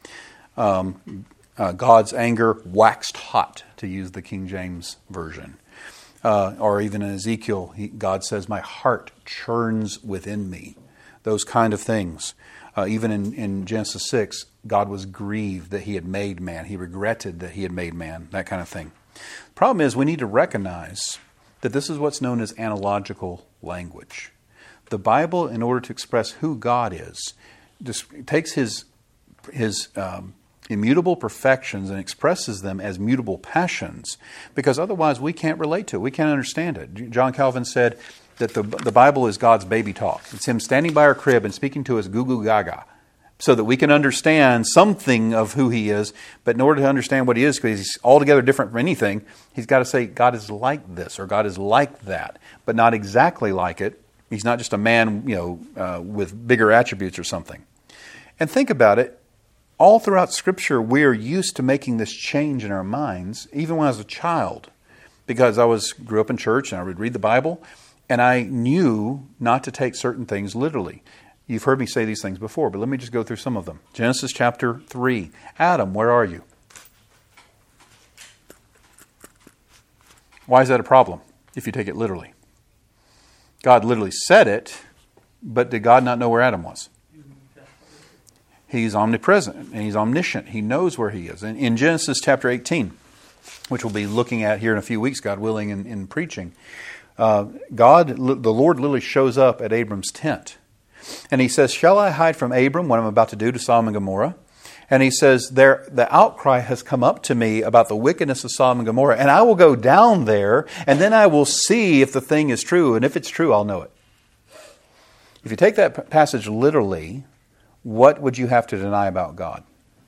A: God's anger waxed hot, to use the King James Version. Or even in Ezekiel, God says, my heart churns within me. Those kind of things. Even in Genesis 6, God was grieved that he had made man. He regretted that he had made man, that kind of thing. The problem is we need to recognize that this is what's known as analogical language. The Bible, in order to express who God is, takes his immutable perfections and expresses them as mutable passions, because otherwise we can't relate to it. We can't understand it. John Calvin said that the Bible is God's baby talk. It's him standing by our crib and speaking to us goo goo gaga, so that we can understand something of who he is. But in order to understand what he is, because he's altogether different from anything, he's got to say God is like this or God is like that, but not exactly like it. He's not just a man, with bigger attributes or something. And think about it. All throughout Scripture, we're used to making this change in our minds, even when I was a child, because I grew up in church and I would read the Bible, and I knew not to take certain things literally. You've heard me say these things before, but let me just go through some of them. Genesis chapter 3. Adam, where are you? Why is that a problem if you take it literally? God literally said it, but did God not know where Adam was? He's omnipresent and he's omniscient. He knows where he is. And in Genesis chapter 18, which we'll be looking at here in a few weeks, God willing, in preaching, the Lord literally shows up at Abram's tent. And he says, shall I hide from Abram what I'm about to do to Sodom and Gomorrah? And he says, the outcry has come up to me about the wickedness of Sodom and Gomorrah, and I will go down there, and then I will see if the thing is true, and if it's true, I'll know it. If you take that passage literally, what would you have to deny about God?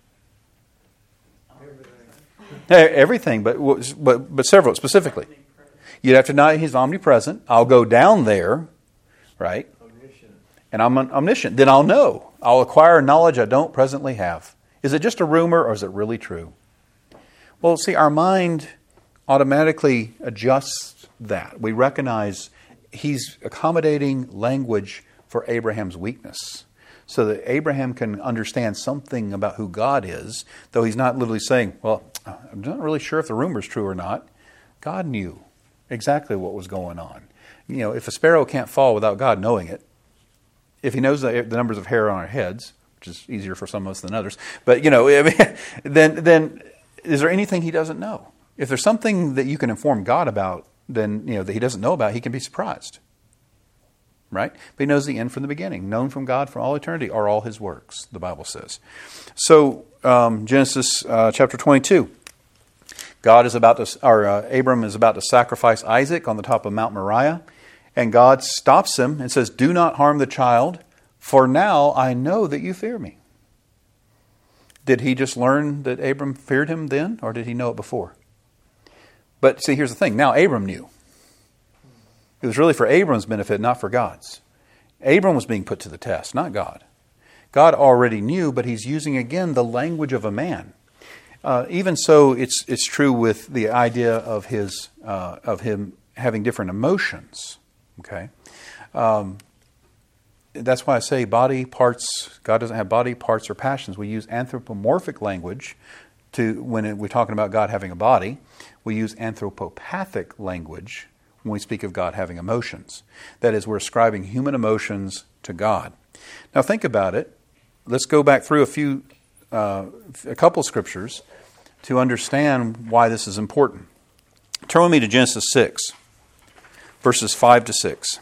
A: Everything, but several specifically. You'd have to deny he's omnipresent. I'll go down there, right? And I'm omniscient. Then I'll know. I'll acquire knowledge I don't presently have. Is it just a rumor or is it really true? Well, see, our mind automatically adjusts that. We recognize he's accommodating language for Abraham's weakness, so that Abraham can understand something about who God is, though he's not literally saying, well, I'm not really sure if the rumor's true or not. God knew exactly what was going on. If a sparrow can't fall without God knowing it, if he knows the numbers of hair on our heads, which is easier for some of us than others, but, then is there anything he doesn't know? If there's something that you can inform God about, then, that he doesn't know about, he can be surprised. Right? But he knows the end from the beginning. Known from God from all eternity are all his works, the Bible says. So, Genesis chapter 22. Abram is about to sacrifice Isaac on the top of Mount Moriah. And God stops him and says, do not harm the child, for now I know that you fear me. Did he just learn that Abram feared him then, or did he know it before? But see, here's the thing. Now Abram knew. It was really for Abram's benefit, not for God's. Abram was being put to the test, not God. God already knew, but he's using again the language of a man. Even so, it's true with the idea of him having different emotions. Okay, that's why I say body parts. God doesn't have body parts or passions. We use anthropomorphic language when we're talking about God having a body. We use anthropopathic language when we speak of God having emotions. That is, we're ascribing human emotions to God. Now think about it. Let's go back through a couple scriptures to understand why this is important. Turn with me to Genesis 6, verses 5 to 6.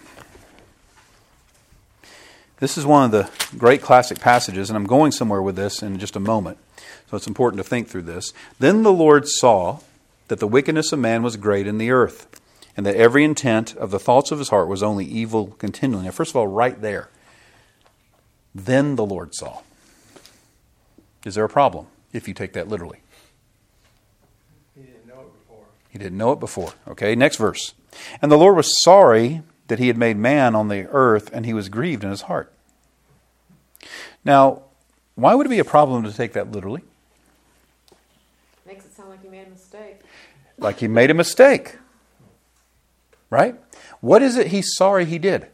A: This is one of the great classic passages, and I'm going somewhere with this in just a moment, so it's important to think through this. Then the Lord saw that the wickedness of man was great in the earth, and that every intent of the thoughts of his heart was only evil continually. Now, first of all, right there, then the Lord saw. Is there a problem if you take that literally?
C: He didn't know it before.
A: He didn't know it before. Okay, next verse. And the Lord was sorry that he had made man on the earth, and he was grieved in his heart. Now, why would it be a problem to take that literally?
B: Makes it sound like you made a mistake.
A: Like he made a mistake. Right? What is it he's sorry he did?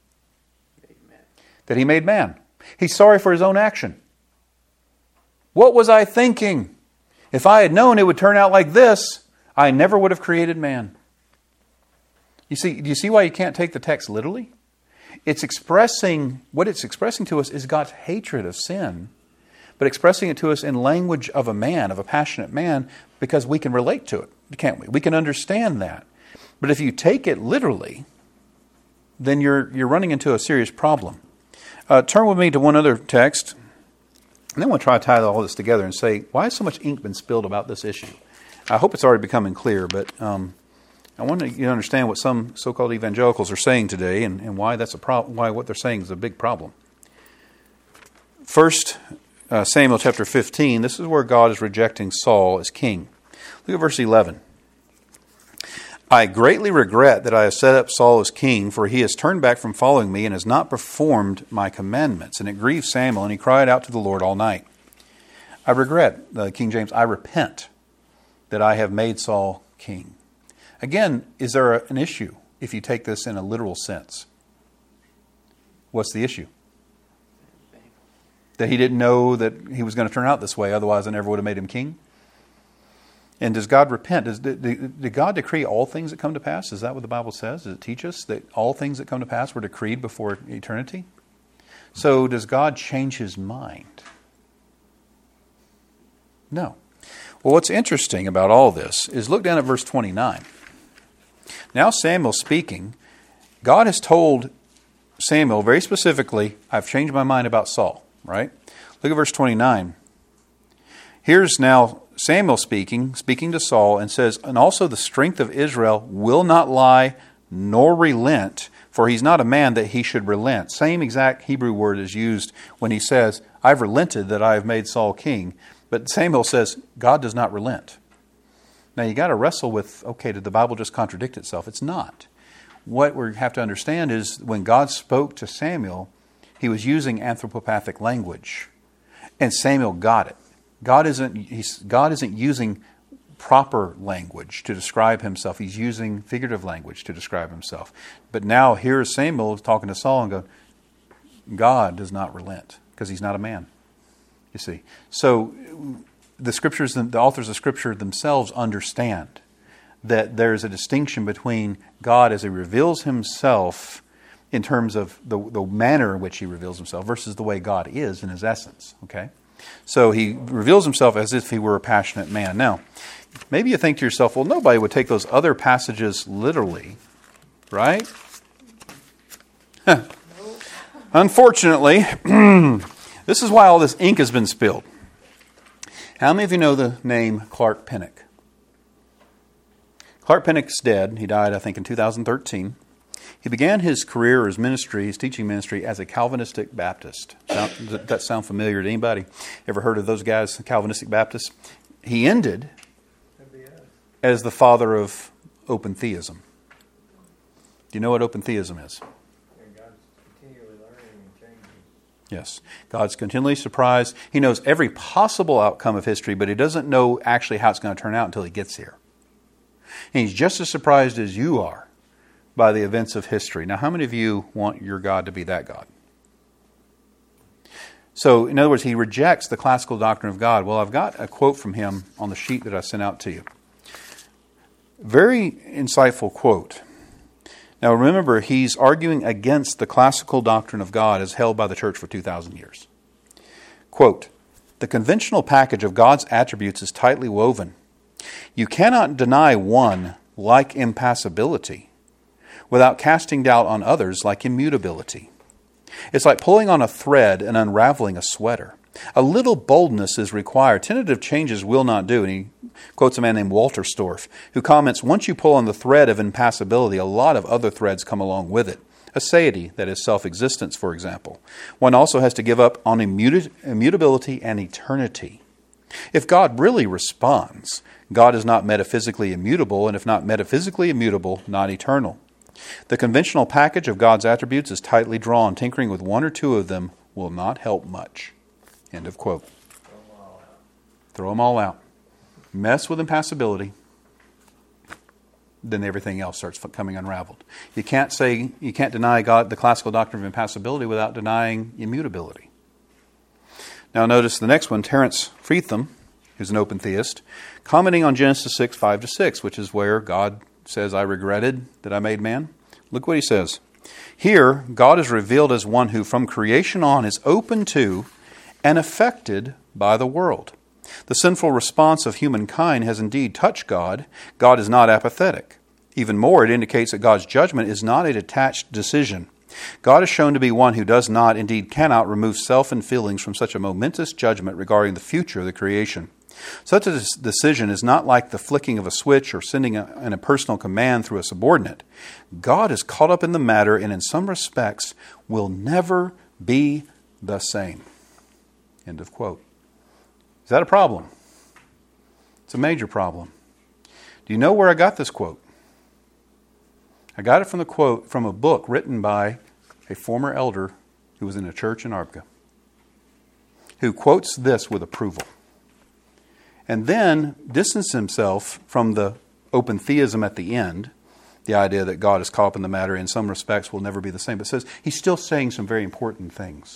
A: That he made man. He's sorry for his own action. What was I thinking? If I had known it would turn out like this, I never would have created man. Do you see why you can't take the text literally? What it's expressing to us is God's hatred of sin, but expressing it to us in language of a man, of a passionate man, because we can relate to it, can't we? We can understand that. But if you take it literally, then you're running into a serious problem. Turn with me to one other text, and then we'll try to tie all this together and say, why has so much ink been spilled about this issue? I hope it's already becoming clear, but I want you to understand what some so-called evangelicals are saying today, and why that's a problem. Why what they're saying is a big problem. First, Samuel chapter 15. This is where God is rejecting Saul as king. Look at verse 11. I greatly regret that I have set up Saul as king, for he has turned back from following me and has not performed my commandments. And it grieved Samuel, and he cried out to the Lord all night. I regret, King James, I repent that I have made Saul king. Again, is there an issue if you take this in a literal sense? What's the issue? That he didn't know that he was going to turn out this way, otherwise I never would have made him king? And does God repent? Did God decree all things that come to pass? Is that what the Bible says? Does it teach us that all things that come to pass were decreed before eternity? So does God change his mind? No. Well, what's interesting about all this is look down at verse 29. Now Samuel's speaking. God has told Samuel very specifically, I've changed my mind about Saul, right? Look at verse 29. Here's now Samuel speaking to Saul, and says, and also the strength of Israel will not lie nor relent, for he's not a man that he should relent. Same exact Hebrew word is used when he says, I've relented that I have made Saul king. But Samuel says, God does not relent. Now you got to wrestle with, okay, did the Bible just contradict itself? It's not. What we have to understand is when God spoke to Samuel, he was using anthropopathic language. And Samuel got it. God isn't using proper language to describe himself. He's using figurative language to describe himself. But now here is Samuel talking to Saul and going, God does not relent because he's not a man. You see. So the scriptures, the authors of Scripture themselves understand that there's a distinction between God as he reveals himself in terms of the manner in which he reveals himself versus the way God is in his essence. Okay? So he reveals himself as if he were a passionate man. Now, maybe you think to yourself, well, nobody would take those other passages literally, right? Unfortunately, this is why all this ink has been spilled. How many of you know the name Clark Pinnock? Clark Pinnock's dead. He died, I think, in 2013. He began his career, his ministry, his teaching ministry, as a Calvinistic Baptist. Does that sound familiar to anybody? Ever heard of those guys, Calvinistic Baptists? He ended as the father of open theism. Do you know what open theism is?
C: And God's continually learning and changing.
A: Yes. God's continually surprised. He knows every possible outcome of history, but He doesn't know actually how it's going to turn out until He gets here. And He's just as surprised as you are by the events of history. Now, how many of you want your God to be that God? So, in other words, He rejects the classical doctrine of God. Well, I've got a quote from him on the sheet that I sent out to you. Very insightful quote. Now, remember, he's arguing against the classical doctrine of God as held by the church for 2,000 years. Quote, "The conventional package of God's attributes is tightly woven. You cannot deny one, like impassibility, without casting doubt on others, like immutability. It's like pulling on a thread and unraveling a sweater. A little boldness is required. Tentative changes will not do." And he quotes a man named Walter Storff, who comments, "Once you pull on the thread of impassibility, a lot of other threads come along with it. Aseity, that is self-existence, for example. One also has to give up on immutability and eternity. If God really responds, God is not metaphysically immutable, and if not metaphysically immutable, not eternal. The conventional package of God's attributes is tightly drawn. Tinkering with one or two of them will not help much." End of quote. Throw them all out. Mess with impassibility, then everything else starts coming unraveled. You can't deny God the classical doctrine of impassibility without denying immutability. Now notice the next one, Terence Freetham, who's an open theist, commenting on Genesis 6, 5-6, which is where God says, "I regretted that I made man." Look what he says. "Here, God is revealed as one who from creation on is open to and affected by the world. The sinful response of humankind has indeed touched God. God is not apathetic. Even more, it indicates that God's judgment is not a detached decision. God is shown to be one who does not, indeed cannot, remove self and feelings from such a momentous judgment regarding the future of the creation. Such a decision is not like the flicking of a switch or sending an impersonal command through a subordinate. God is caught up in the matter and in some respects will never be the same." End of quote. Is that a problem? It's a major problem. Do you know where I got this quote? I got it from a book written by a former elder who was in a church in Arbka, who quotes this with approval, and then distances himself from the open theism at the end, the idea that God is caught up in the matter in some respects will never be the same, but says he's still saying some very important things.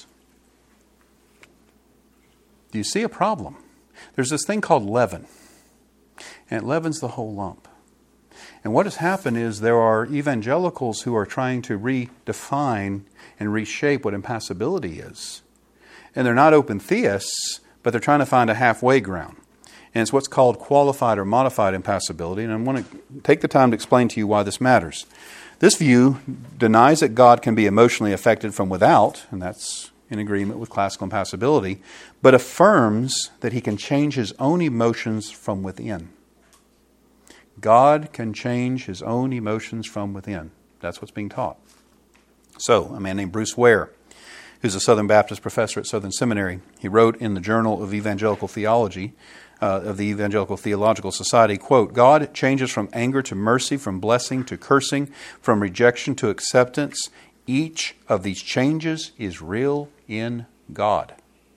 A: Do you see a problem? There's this thing called leaven, and it leavens the whole lump. And what has happened is there are evangelicals who are trying to redefine and reshape what impassibility is. And they're not open theists, but they're trying to find a halfway ground. And it's what's called qualified or modified impassibility. And I want to take the time to explain to you why this matters. This view denies that God can be emotionally affected from without, and that's in agreement with classical impassibility, but affirms that He can change His own emotions from within. God can change His own emotions from within. That's what's being taught. So, a man named Bruce Ware, who's a Southern Baptist professor at Southern Seminary, he wrote in the Journal of Evangelical Theology of the Evangelical Theological Society, quote, "God changes from anger to mercy, from blessing to cursing, from rejection to acceptance. Each of these changes is real in God."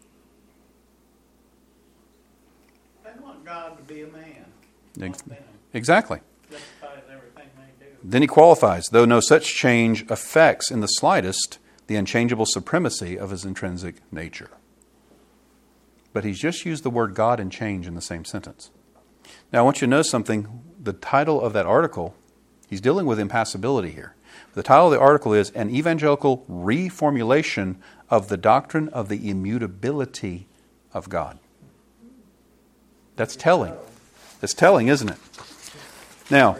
D: They want God to be a man.
A: Exactly.
D: Justifies everything they do.
A: Then he qualifies, though no such change affects in the slightest the unchangeable supremacy of His intrinsic nature. But he's just used the word God and change in the same sentence. Now I want you to know something. The title of that article, he's dealing with impassibility here. The title of the article is An Evangelical Reformulation of the Doctrine of the Immutability of God. That's telling. It's telling, isn't it? Now,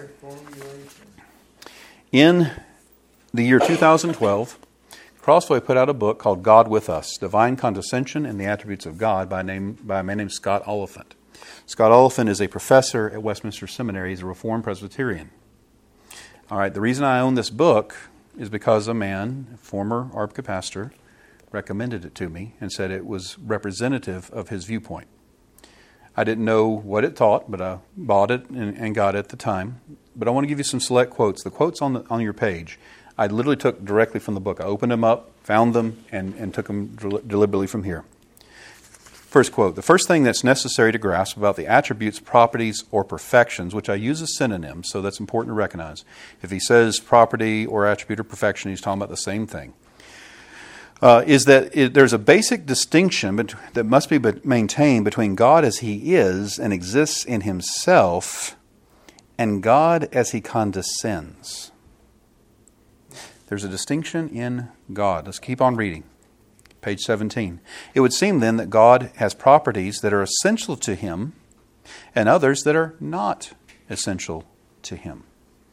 A: in the year 2012, Crossway put out a book called God with Us, Divine Condescension and the Attributes of God by a man named Scott Oliphant. Scott Oliphant is a professor at Westminster Seminary. He's a Reformed Presbyterian. All right, the reason I own this book is because a man, a former Arbka pastor, recommended it to me and said it was representative of his viewpoint. I didn't know what it taught, but I bought it and got it at the time. But I want to give you some select quotes. The quotes on your page, I literally took directly from the book. I opened them up found them and took them deliberately from here. First quote, "The first thing that's necessary to grasp about the attributes, properties, or perfections," which I use as synonyms, so that's important to recognize. If he says property or attribute or perfection, he's talking about the same thing. Is that there's a basic distinction that must be maintained between God as He is and exists in Himself and God as He condescends. There's a distinction in God. Let's keep on reading. Page 17. "It would seem then that God has properties that are essential to Him and others that are not essential to Him."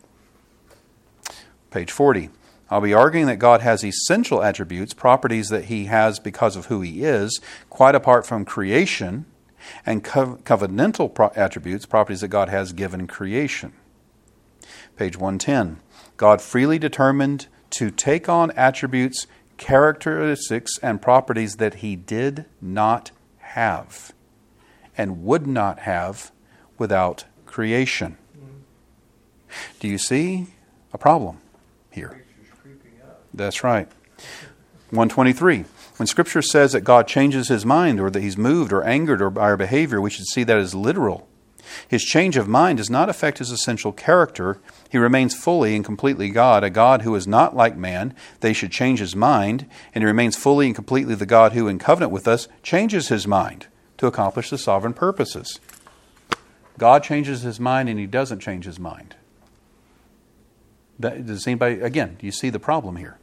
A: Page 40. "I'll be arguing that God has essential attributes, properties that He has because of who He is, quite apart from creation, and covenantal attributes, properties that God has given creation." Page 110. "God freely determined to take on attributes, characteristics, and properties that He did not have and would not have without creation." Do you see a problem here? That's right. 123. "When Scripture says that God changes His mind or that He's moved or angered or by our behavior, we should see that as literal. His change of mind does not affect His essential character. He remains fully and completely God, a God who is not like man. They should change His mind, and He remains fully and completely the God who, in covenant with us, changes His mind to accomplish the sovereign purposes." God changes His mind, and He doesn't change His mind. Does anybody, again, do you see the problem here?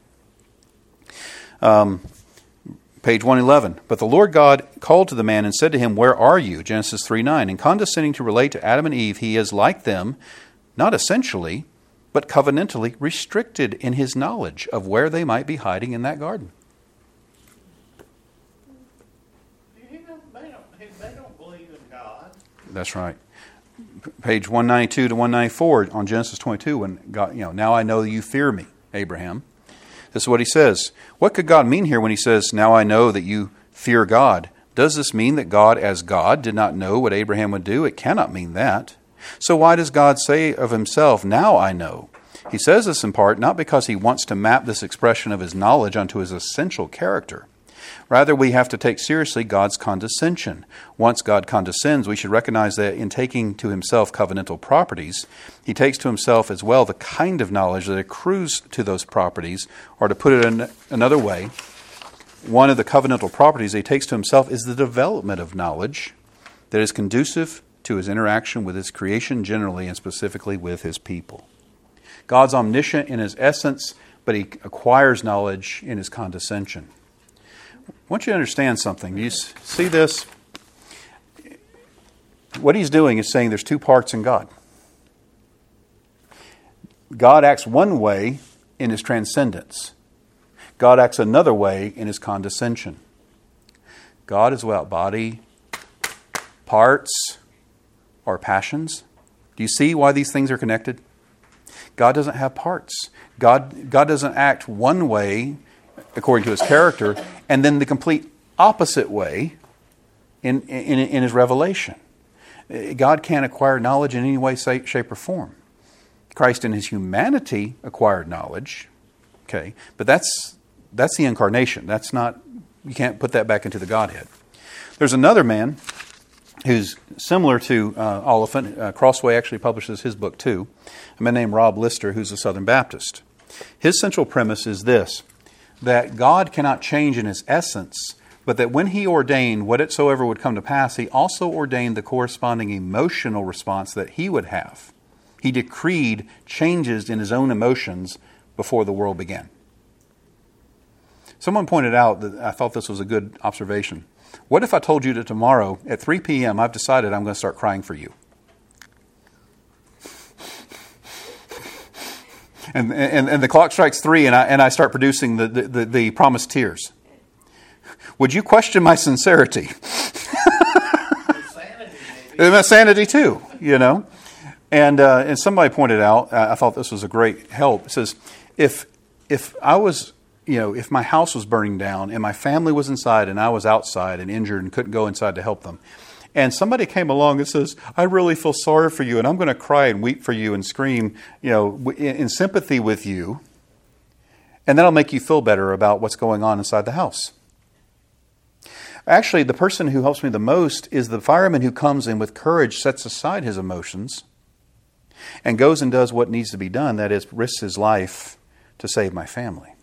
A: Page 111. "But the Lord God called to the man and said to him, 'Where are you?' Genesis 3:9. And condescending to relate to Adam and Eve, He is like them, not essentially, but covenantally restricted in His knowledge of where they might be hiding in that garden."
D: They don't believe in God.
A: That's right. Page 192 to 194 on Genesis 22, when God, "Now I know that you fear me, Abraham." This is what He says. What could God mean here when He says, "Now I know that you fear God"? Does this mean that God as God did not know what Abraham would do? It cannot mean that. So why does God say of Himself, "Now I know"? He says this in part not because He wants to map this expression of His knowledge onto His essential character. Rather, we have to take seriously God's condescension. Once God condescends, we should recognize that in taking to Himself covenantal properties, He takes to Himself as well the kind of knowledge that accrues to those properties, or to put it in another way, one of the covenantal properties He takes to Himself is the development of knowledge that is conducive to His interaction with His creation generally and specifically with His people. God's omniscient in His essence, but He acquires knowledge in His condescension. I want you to understand something. Do you see this? What He's doing is saying there's two parts in God. God acts one way in His transcendence. God acts another way in His condescension. God is without body, parts, or passions. Do you see why these things are connected? God doesn't have parts. God doesn't act one way according to His character, and then the complete opposite way in His revelation. God can't acquire knowledge in any way, shape, or form. Christ in His humanity acquired knowledge, okay, but that's the incarnation. That's not, you can't put that back into the Godhead. There's another man who's similar to Oliphant. Crossway actually publishes his book too. A man named Rob Lister, who's a Southern Baptist. His central premise is this: that God cannot change in His essence, but that when He ordained whatsoever would come to pass, He also ordained the corresponding emotional response that He would have. He decreed changes in His own emotions before the world began. Someone pointed out that I thought this was a good observation. What if I told you that tomorrow at 3 p.m. I've decided I'm going to start crying for you? And the clock strikes 3 and I start producing the promised tears. Would you question my sincerity? My sanity too, And somebody pointed out, I thought this was a great help. It says, if I was, if my house was burning down and my family was inside and I was outside and injured and couldn't go inside to help them, and somebody came along and says, "I really feel sorry for you and I'm going to cry and weep for you and scream, in sympathy with you," And that'll make you feel better about what's going on inside the house. Actually, the person who helps me the most is the fireman who comes in with courage, sets aside his emotions, and goes and does what needs to be done, that is, risks his life to save my family.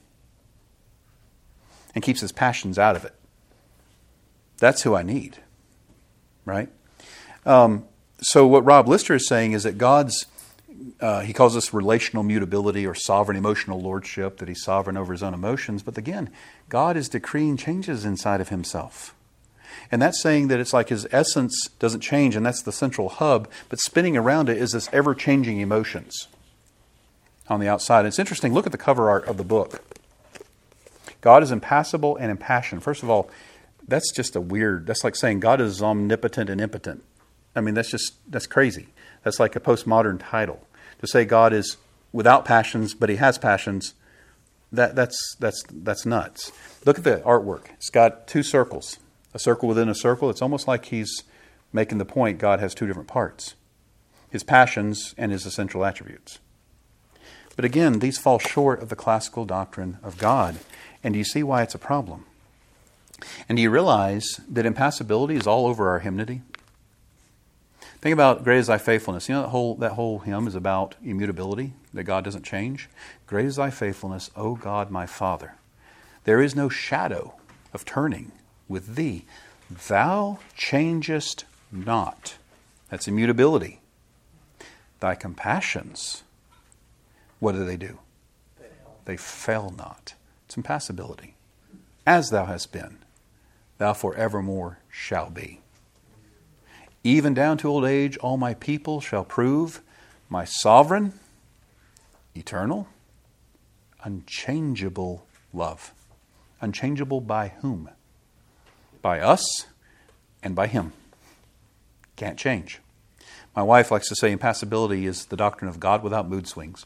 A: And keeps his passions out of it. That's who I need. Right? So what Rob Lister is saying is that God's, he calls this relational mutability or sovereign emotional lordship, that he's sovereign over his own emotions. But again, God is decreeing changes inside of himself. And that's saying that it's like his essence doesn't change, and that's the central hub, but spinning around it is this ever-changing emotions on the outside. It's interesting, look at the cover art of the book. God is impassible and impassioned. First of all, that's just that's like saying God is omnipotent and impotent. I mean, that's crazy. That's like a postmodern title. To say God is without passions, but he has passions, that's nuts. Look at the artwork. It's got two circles. A circle within a circle. It's almost like he's making the point God has two different parts. His passions and his essential attributes. But again, these fall short of the classical doctrine of God. And do you see why it's a problem? And do you realize that impassibility is all over our hymnody? Think about Great is Thy Faithfulness. You know that whole hymn is about immutability, that God doesn't change. Great is Thy faithfulness, O God my Father. There is no shadow of turning with Thee. Thou changest not. That's immutability. Thy compassions, what do? They fail not. It's impassibility. As Thou hast been, Thou forevermore shall be. Even down to old age, all my people shall prove my sovereign, eternal, unchangeable love. Unchangeable by whom? By us and by Him. Can't change. My wife likes to say impassibility is the doctrine of God without mood swings.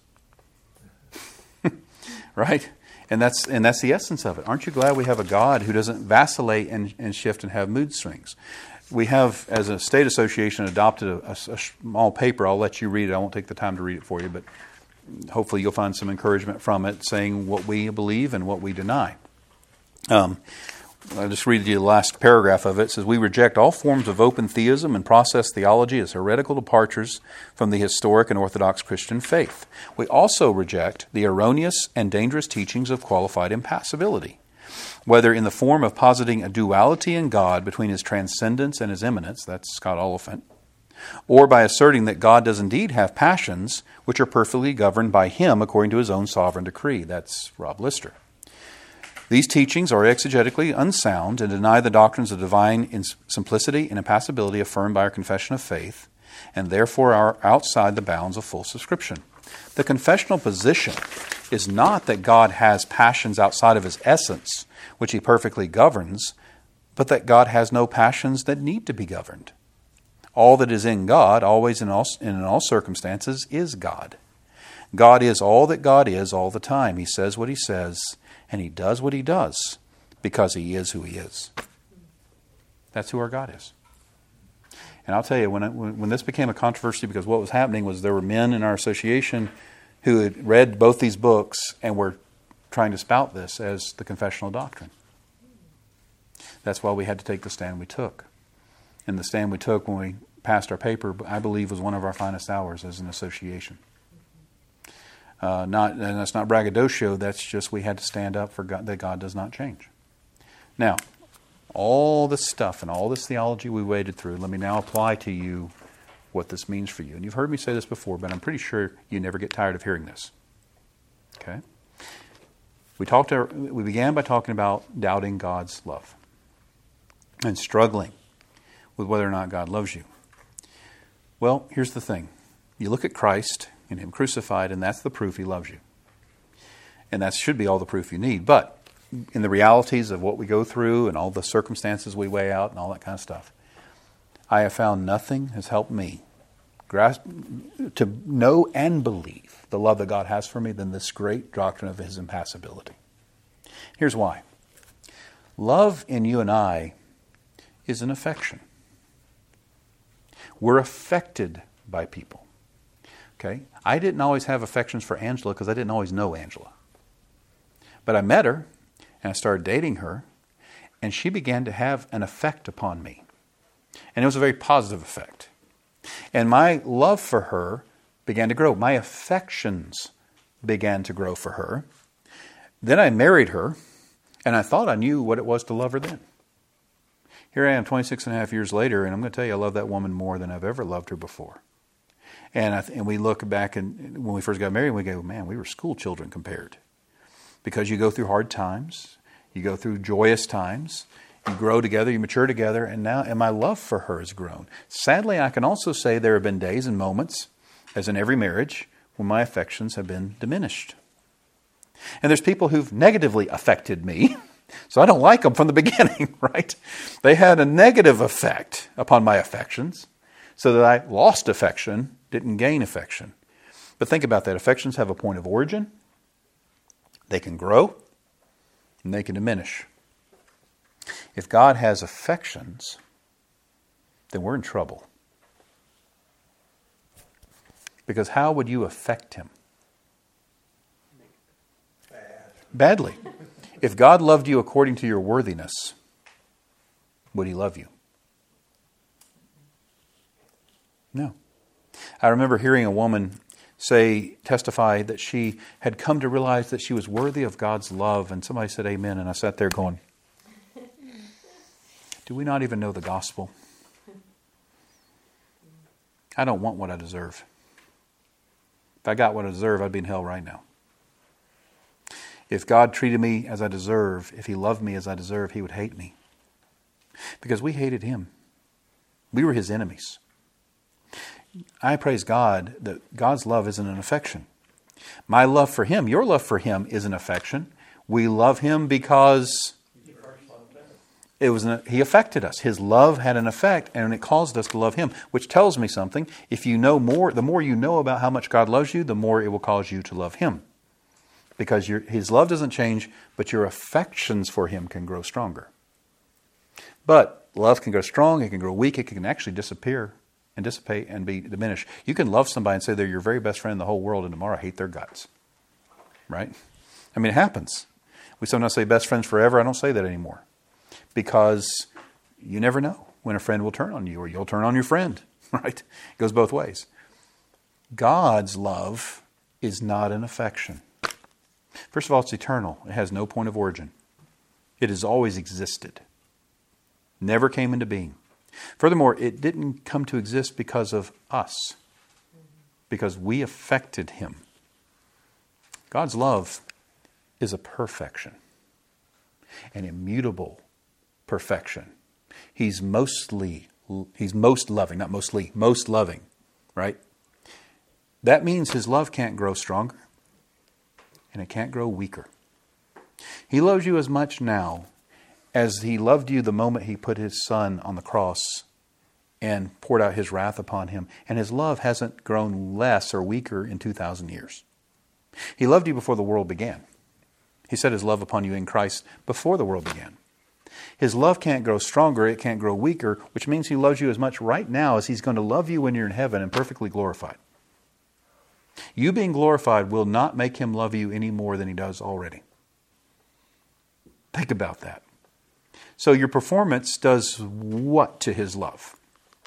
A: Right? And that's the essence of it. Aren't you glad we have a God who doesn't vacillate and shift and have mood swings? We have, as a state association, adopted a small paper. I'll let you read it. I won't take the time to read it for you, but hopefully you'll find some encouragement from it, saying what we believe and what we deny. I'll just read you the last paragraph of it. It says, we reject all forms of open theism and process theology as heretical departures from the historic and orthodox Christian faith. We also reject the erroneous and dangerous teachings of qualified impassibility, whether in the form of positing a duality in God between His transcendence and His immanence, that's Scott Oliphant, or by asserting that God does indeed have passions which are perfectly governed by Him according to His own sovereign decree. That's Rob Lister. These teachings are exegetically unsound and deny the doctrines of divine simplicity and impassibility affirmed by our confession of faith, and therefore are outside the bounds of full subscription. The confessional position is not that God has passions outside of His essence, which He perfectly governs, but that God has no passions that need to be governed. All that is in God, always and in all circumstances, is God. God is all that God is all the time. He says what He says, and He does what He does, because He is who He is. That's who our God is. And I'll tell you, when this became a controversy, because what was happening was there were men in our association who had read both these books and were trying to spout this as the confessional doctrine. That's why we had to take the stand we took. And the stand we took when we passed our paper, I believe, was one of our finest hours as an association. And that's not braggadocio, that's just we had to stand up for God, that God does not change. Now, all this stuff and all this theology we waded through, let me now apply to you what this means for you. And you've heard me say this before, but I'm pretty sure you never get tired of hearing this. Okay? We began by talking about doubting God's love and struggling with whether or not God loves you. Well, here's the thing. You look at Christ and Him crucified, and that's the proof He loves you. And that should be all the proof you need. But in the realities of what we go through and all the circumstances we weigh out and all that kind of stuff, I have found nothing has helped me grasp, to know and believe the love that God has for me than this great doctrine of His impassibility. Here's why. Love in you and I is an affection. We're affected by people. Okay? I didn't always have affections for Angela because I didn't always know Angela. But I met her, and I started dating her, and she began to have an effect upon me. And it was a very positive effect. And my love for her began to grow. My affections began to grow for her. Then I married her, and I thought I knew what it was to love her then. Here I am 26 and a half years later, and I'm going to tell you, I love that woman more than I've ever loved her before. And we look back, and when we first got married, we go, man, we were school children compared. Because you go through hard times, you go through joyous times, you grow together, you mature together, and my love for her has grown. Sadly, I can also say there have been days and moments, as in every marriage, when my affections have been diminished. And there's people who've negatively affected me, so I don't like them from the beginning, right? They had a negative effect upon my affections, so that I lost affection, didn't gain affection. But think about that. Affections have a point of origin. They can grow, and they can diminish. If God has affections, then we're in trouble. Because how would you affect Him? Badly. If God loved you according to your worthiness, would He love you? No. I remember hearing a woman testify that she had come to realize that she was worthy of God's love, and somebody said amen, and I sat there going, do we not even know the gospel? I don't want what I deserve. If I got what I deserve, I'd be in hell right now. If God treated me as I deserve, if He loved me as I deserve, He would hate me. Because we hated Him. We were His enemies. I praise God that God's love isn't an affection. My love for Him, your love for Him is an affection. We love Him because He affected us. His love had an effect, and it caused us to love Him, which tells me something. If you know more, the more you know about how much God loves you, the more it will cause you to love Him. Because His love doesn't change, but your affections for Him can grow stronger. But love can grow strong, it can grow weak, it can actually disappear and dissipate and be diminished. You can love somebody and say they're your very best friend in the whole world, and tomorrow hate their guts. Right? I mean, it happens. We sometimes say best friends forever. I don't say that anymore. Because you never know when a friend will turn on you or you'll turn on your friend. Right? It goes both ways. God's love is not an affection. First of all, it's eternal. It has no point of origin. It has always existed. Never came into being. Furthermore, it didn't come to exist because of us. Because we affected Him. God's love is a perfection. An immutable perfection. He's most loving, not mostly, most loving. Right? That means His love can't grow stronger. And it can't grow weaker. He loves you as much now as He loved you the moment He put His Son on the cross and poured out His wrath upon Him. And His love hasn't grown less or weaker in 2,000 years. He loved you before the world began. He set His love upon you in Christ before the world began. His love can't grow stronger, it can't grow weaker, which means He loves you as much right now as He's going to love you when you're in heaven and perfectly glorified. You being glorified will not make Him love you any more than He does already. Think about that. So your performance does what to His love?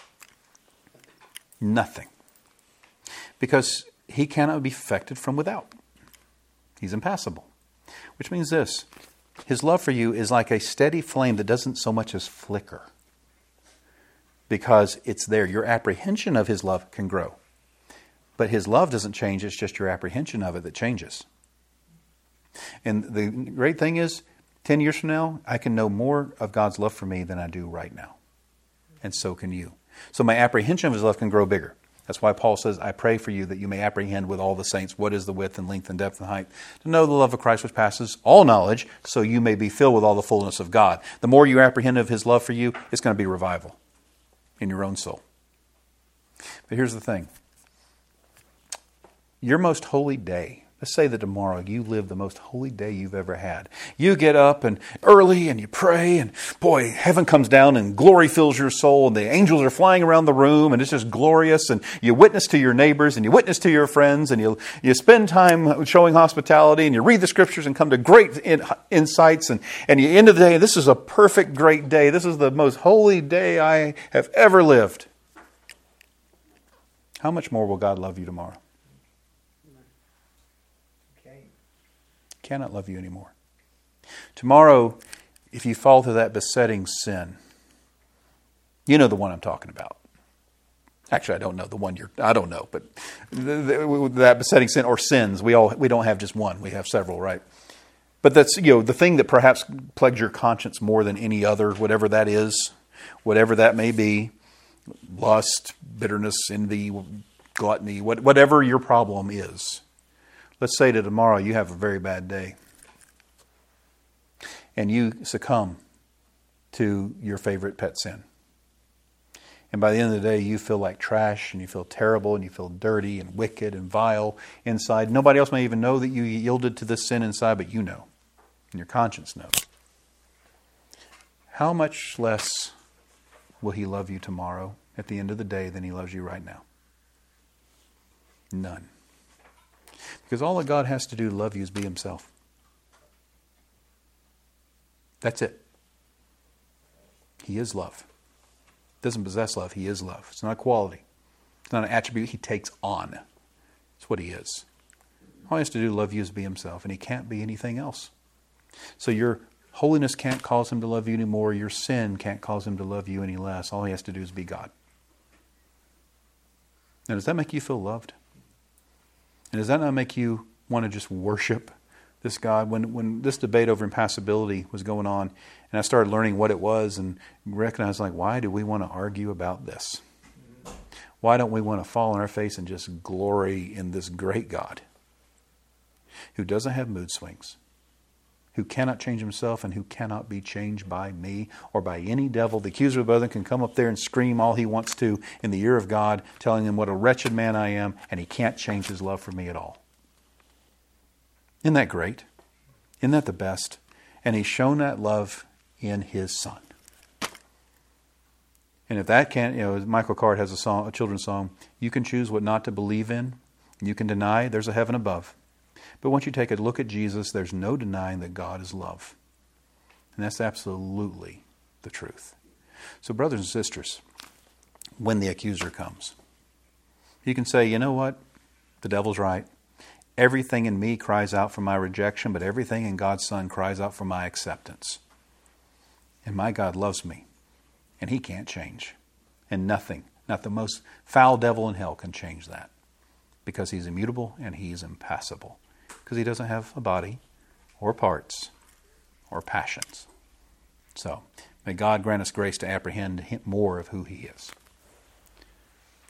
A: Nothing. Because He cannot be affected from without. He's impassible. Which means this. His love for you is like a steady flame that doesn't so much as flicker. Because it's there. Your apprehension of His love can grow. But His love doesn't change, it's just your apprehension of it that changes. And the great thing is, 10 years from now, I can know more of God's love for me than I do right now. And so can you. So my apprehension of His love can grow bigger. That's why Paul says, I pray for you that you may apprehend with all the saints what is the width and length and depth and height, to know the love of Christ which passes all knowledge, so you may be filled with all the fullness of God. The more you apprehend of His love for you, it's going to be revival in your own soul. But here's the thing. Your most holy day Let's say that tomorrow you live the most holy day you've ever had. You get up and early and you pray, and boy, heaven comes down and glory fills your soul, and the angels are flying around the room, and it's just glorious, and you witness to your neighbors and you witness to your friends, and you spend time showing hospitality, and you read the scriptures and come to great insights, and you end of the day, this is a perfect, great day. This is the most holy day I have ever lived. How much more will God love you tomorrow? Cannot love you anymore. Tomorrow, if you fall to that besetting sin, you know the one I'm talking about. Actually, I don't know the one I don't know, but that besetting sin or sins, we don't have just one. We have several, right? But that's, the thing that perhaps plagues your conscience more than any other, whatever that is, whatever that may be, lust, bitterness, envy, gluttony, whatever your problem is. Let's say that tomorrow you have a very bad day and you succumb to your favorite pet sin. And by the end of the day, you feel like trash and you feel terrible and you feel dirty and wicked and vile inside. Nobody else may even know that you yielded to this sin inside, but you know. And your conscience knows. How much less will He love you tomorrow at the end of the day than He loves you right now? None. Because all that God has to do to love you is be Himself. That's it. He is love. Doesn't possess love. He is love. It's not a quality. It's not an attribute He takes on. It's what He is. All He has to do to love you is be Himself, and He can't be anything else. So your holiness can't cause Him to love you anymore. Your sin can't cause Him to love you any less. All He has to do is be God. Now, does that make you feel loved? And does that not make you want to just worship this God? When this debate over impassibility was going on, and I started learning what it was and recognized, why do we want to argue about this? Why don't we want to fall on our face and just glory in this great God who doesn't have mood swings, who cannot change Himself and who cannot be changed by me or by any devil? The accuser of the brethren can come up there and scream all he wants to in the ear of God, telling him what a wretched man I am, and he can't change His love for me at all. Isn't that great? Isn't that the best? And He's shown that love in His Son. And if that can't, Michael Card has a children's song, you can choose what not to believe in, you can deny there's a heaven above. But once you take a look at Jesus, there's no denying that God is love. And that's absolutely the truth. So brothers and sisters, when the accuser comes, you can say, you know what? The devil's right. Everything in me cries out for my rejection, but everything in God's Son cries out for my acceptance. And my God loves me, and He can't change. And nothing, not the most foul devil in hell, can change that. Because He's immutable and He's impassible. Because He doesn't have a body or parts or passions. So, may God grant us grace to apprehend more of who He is.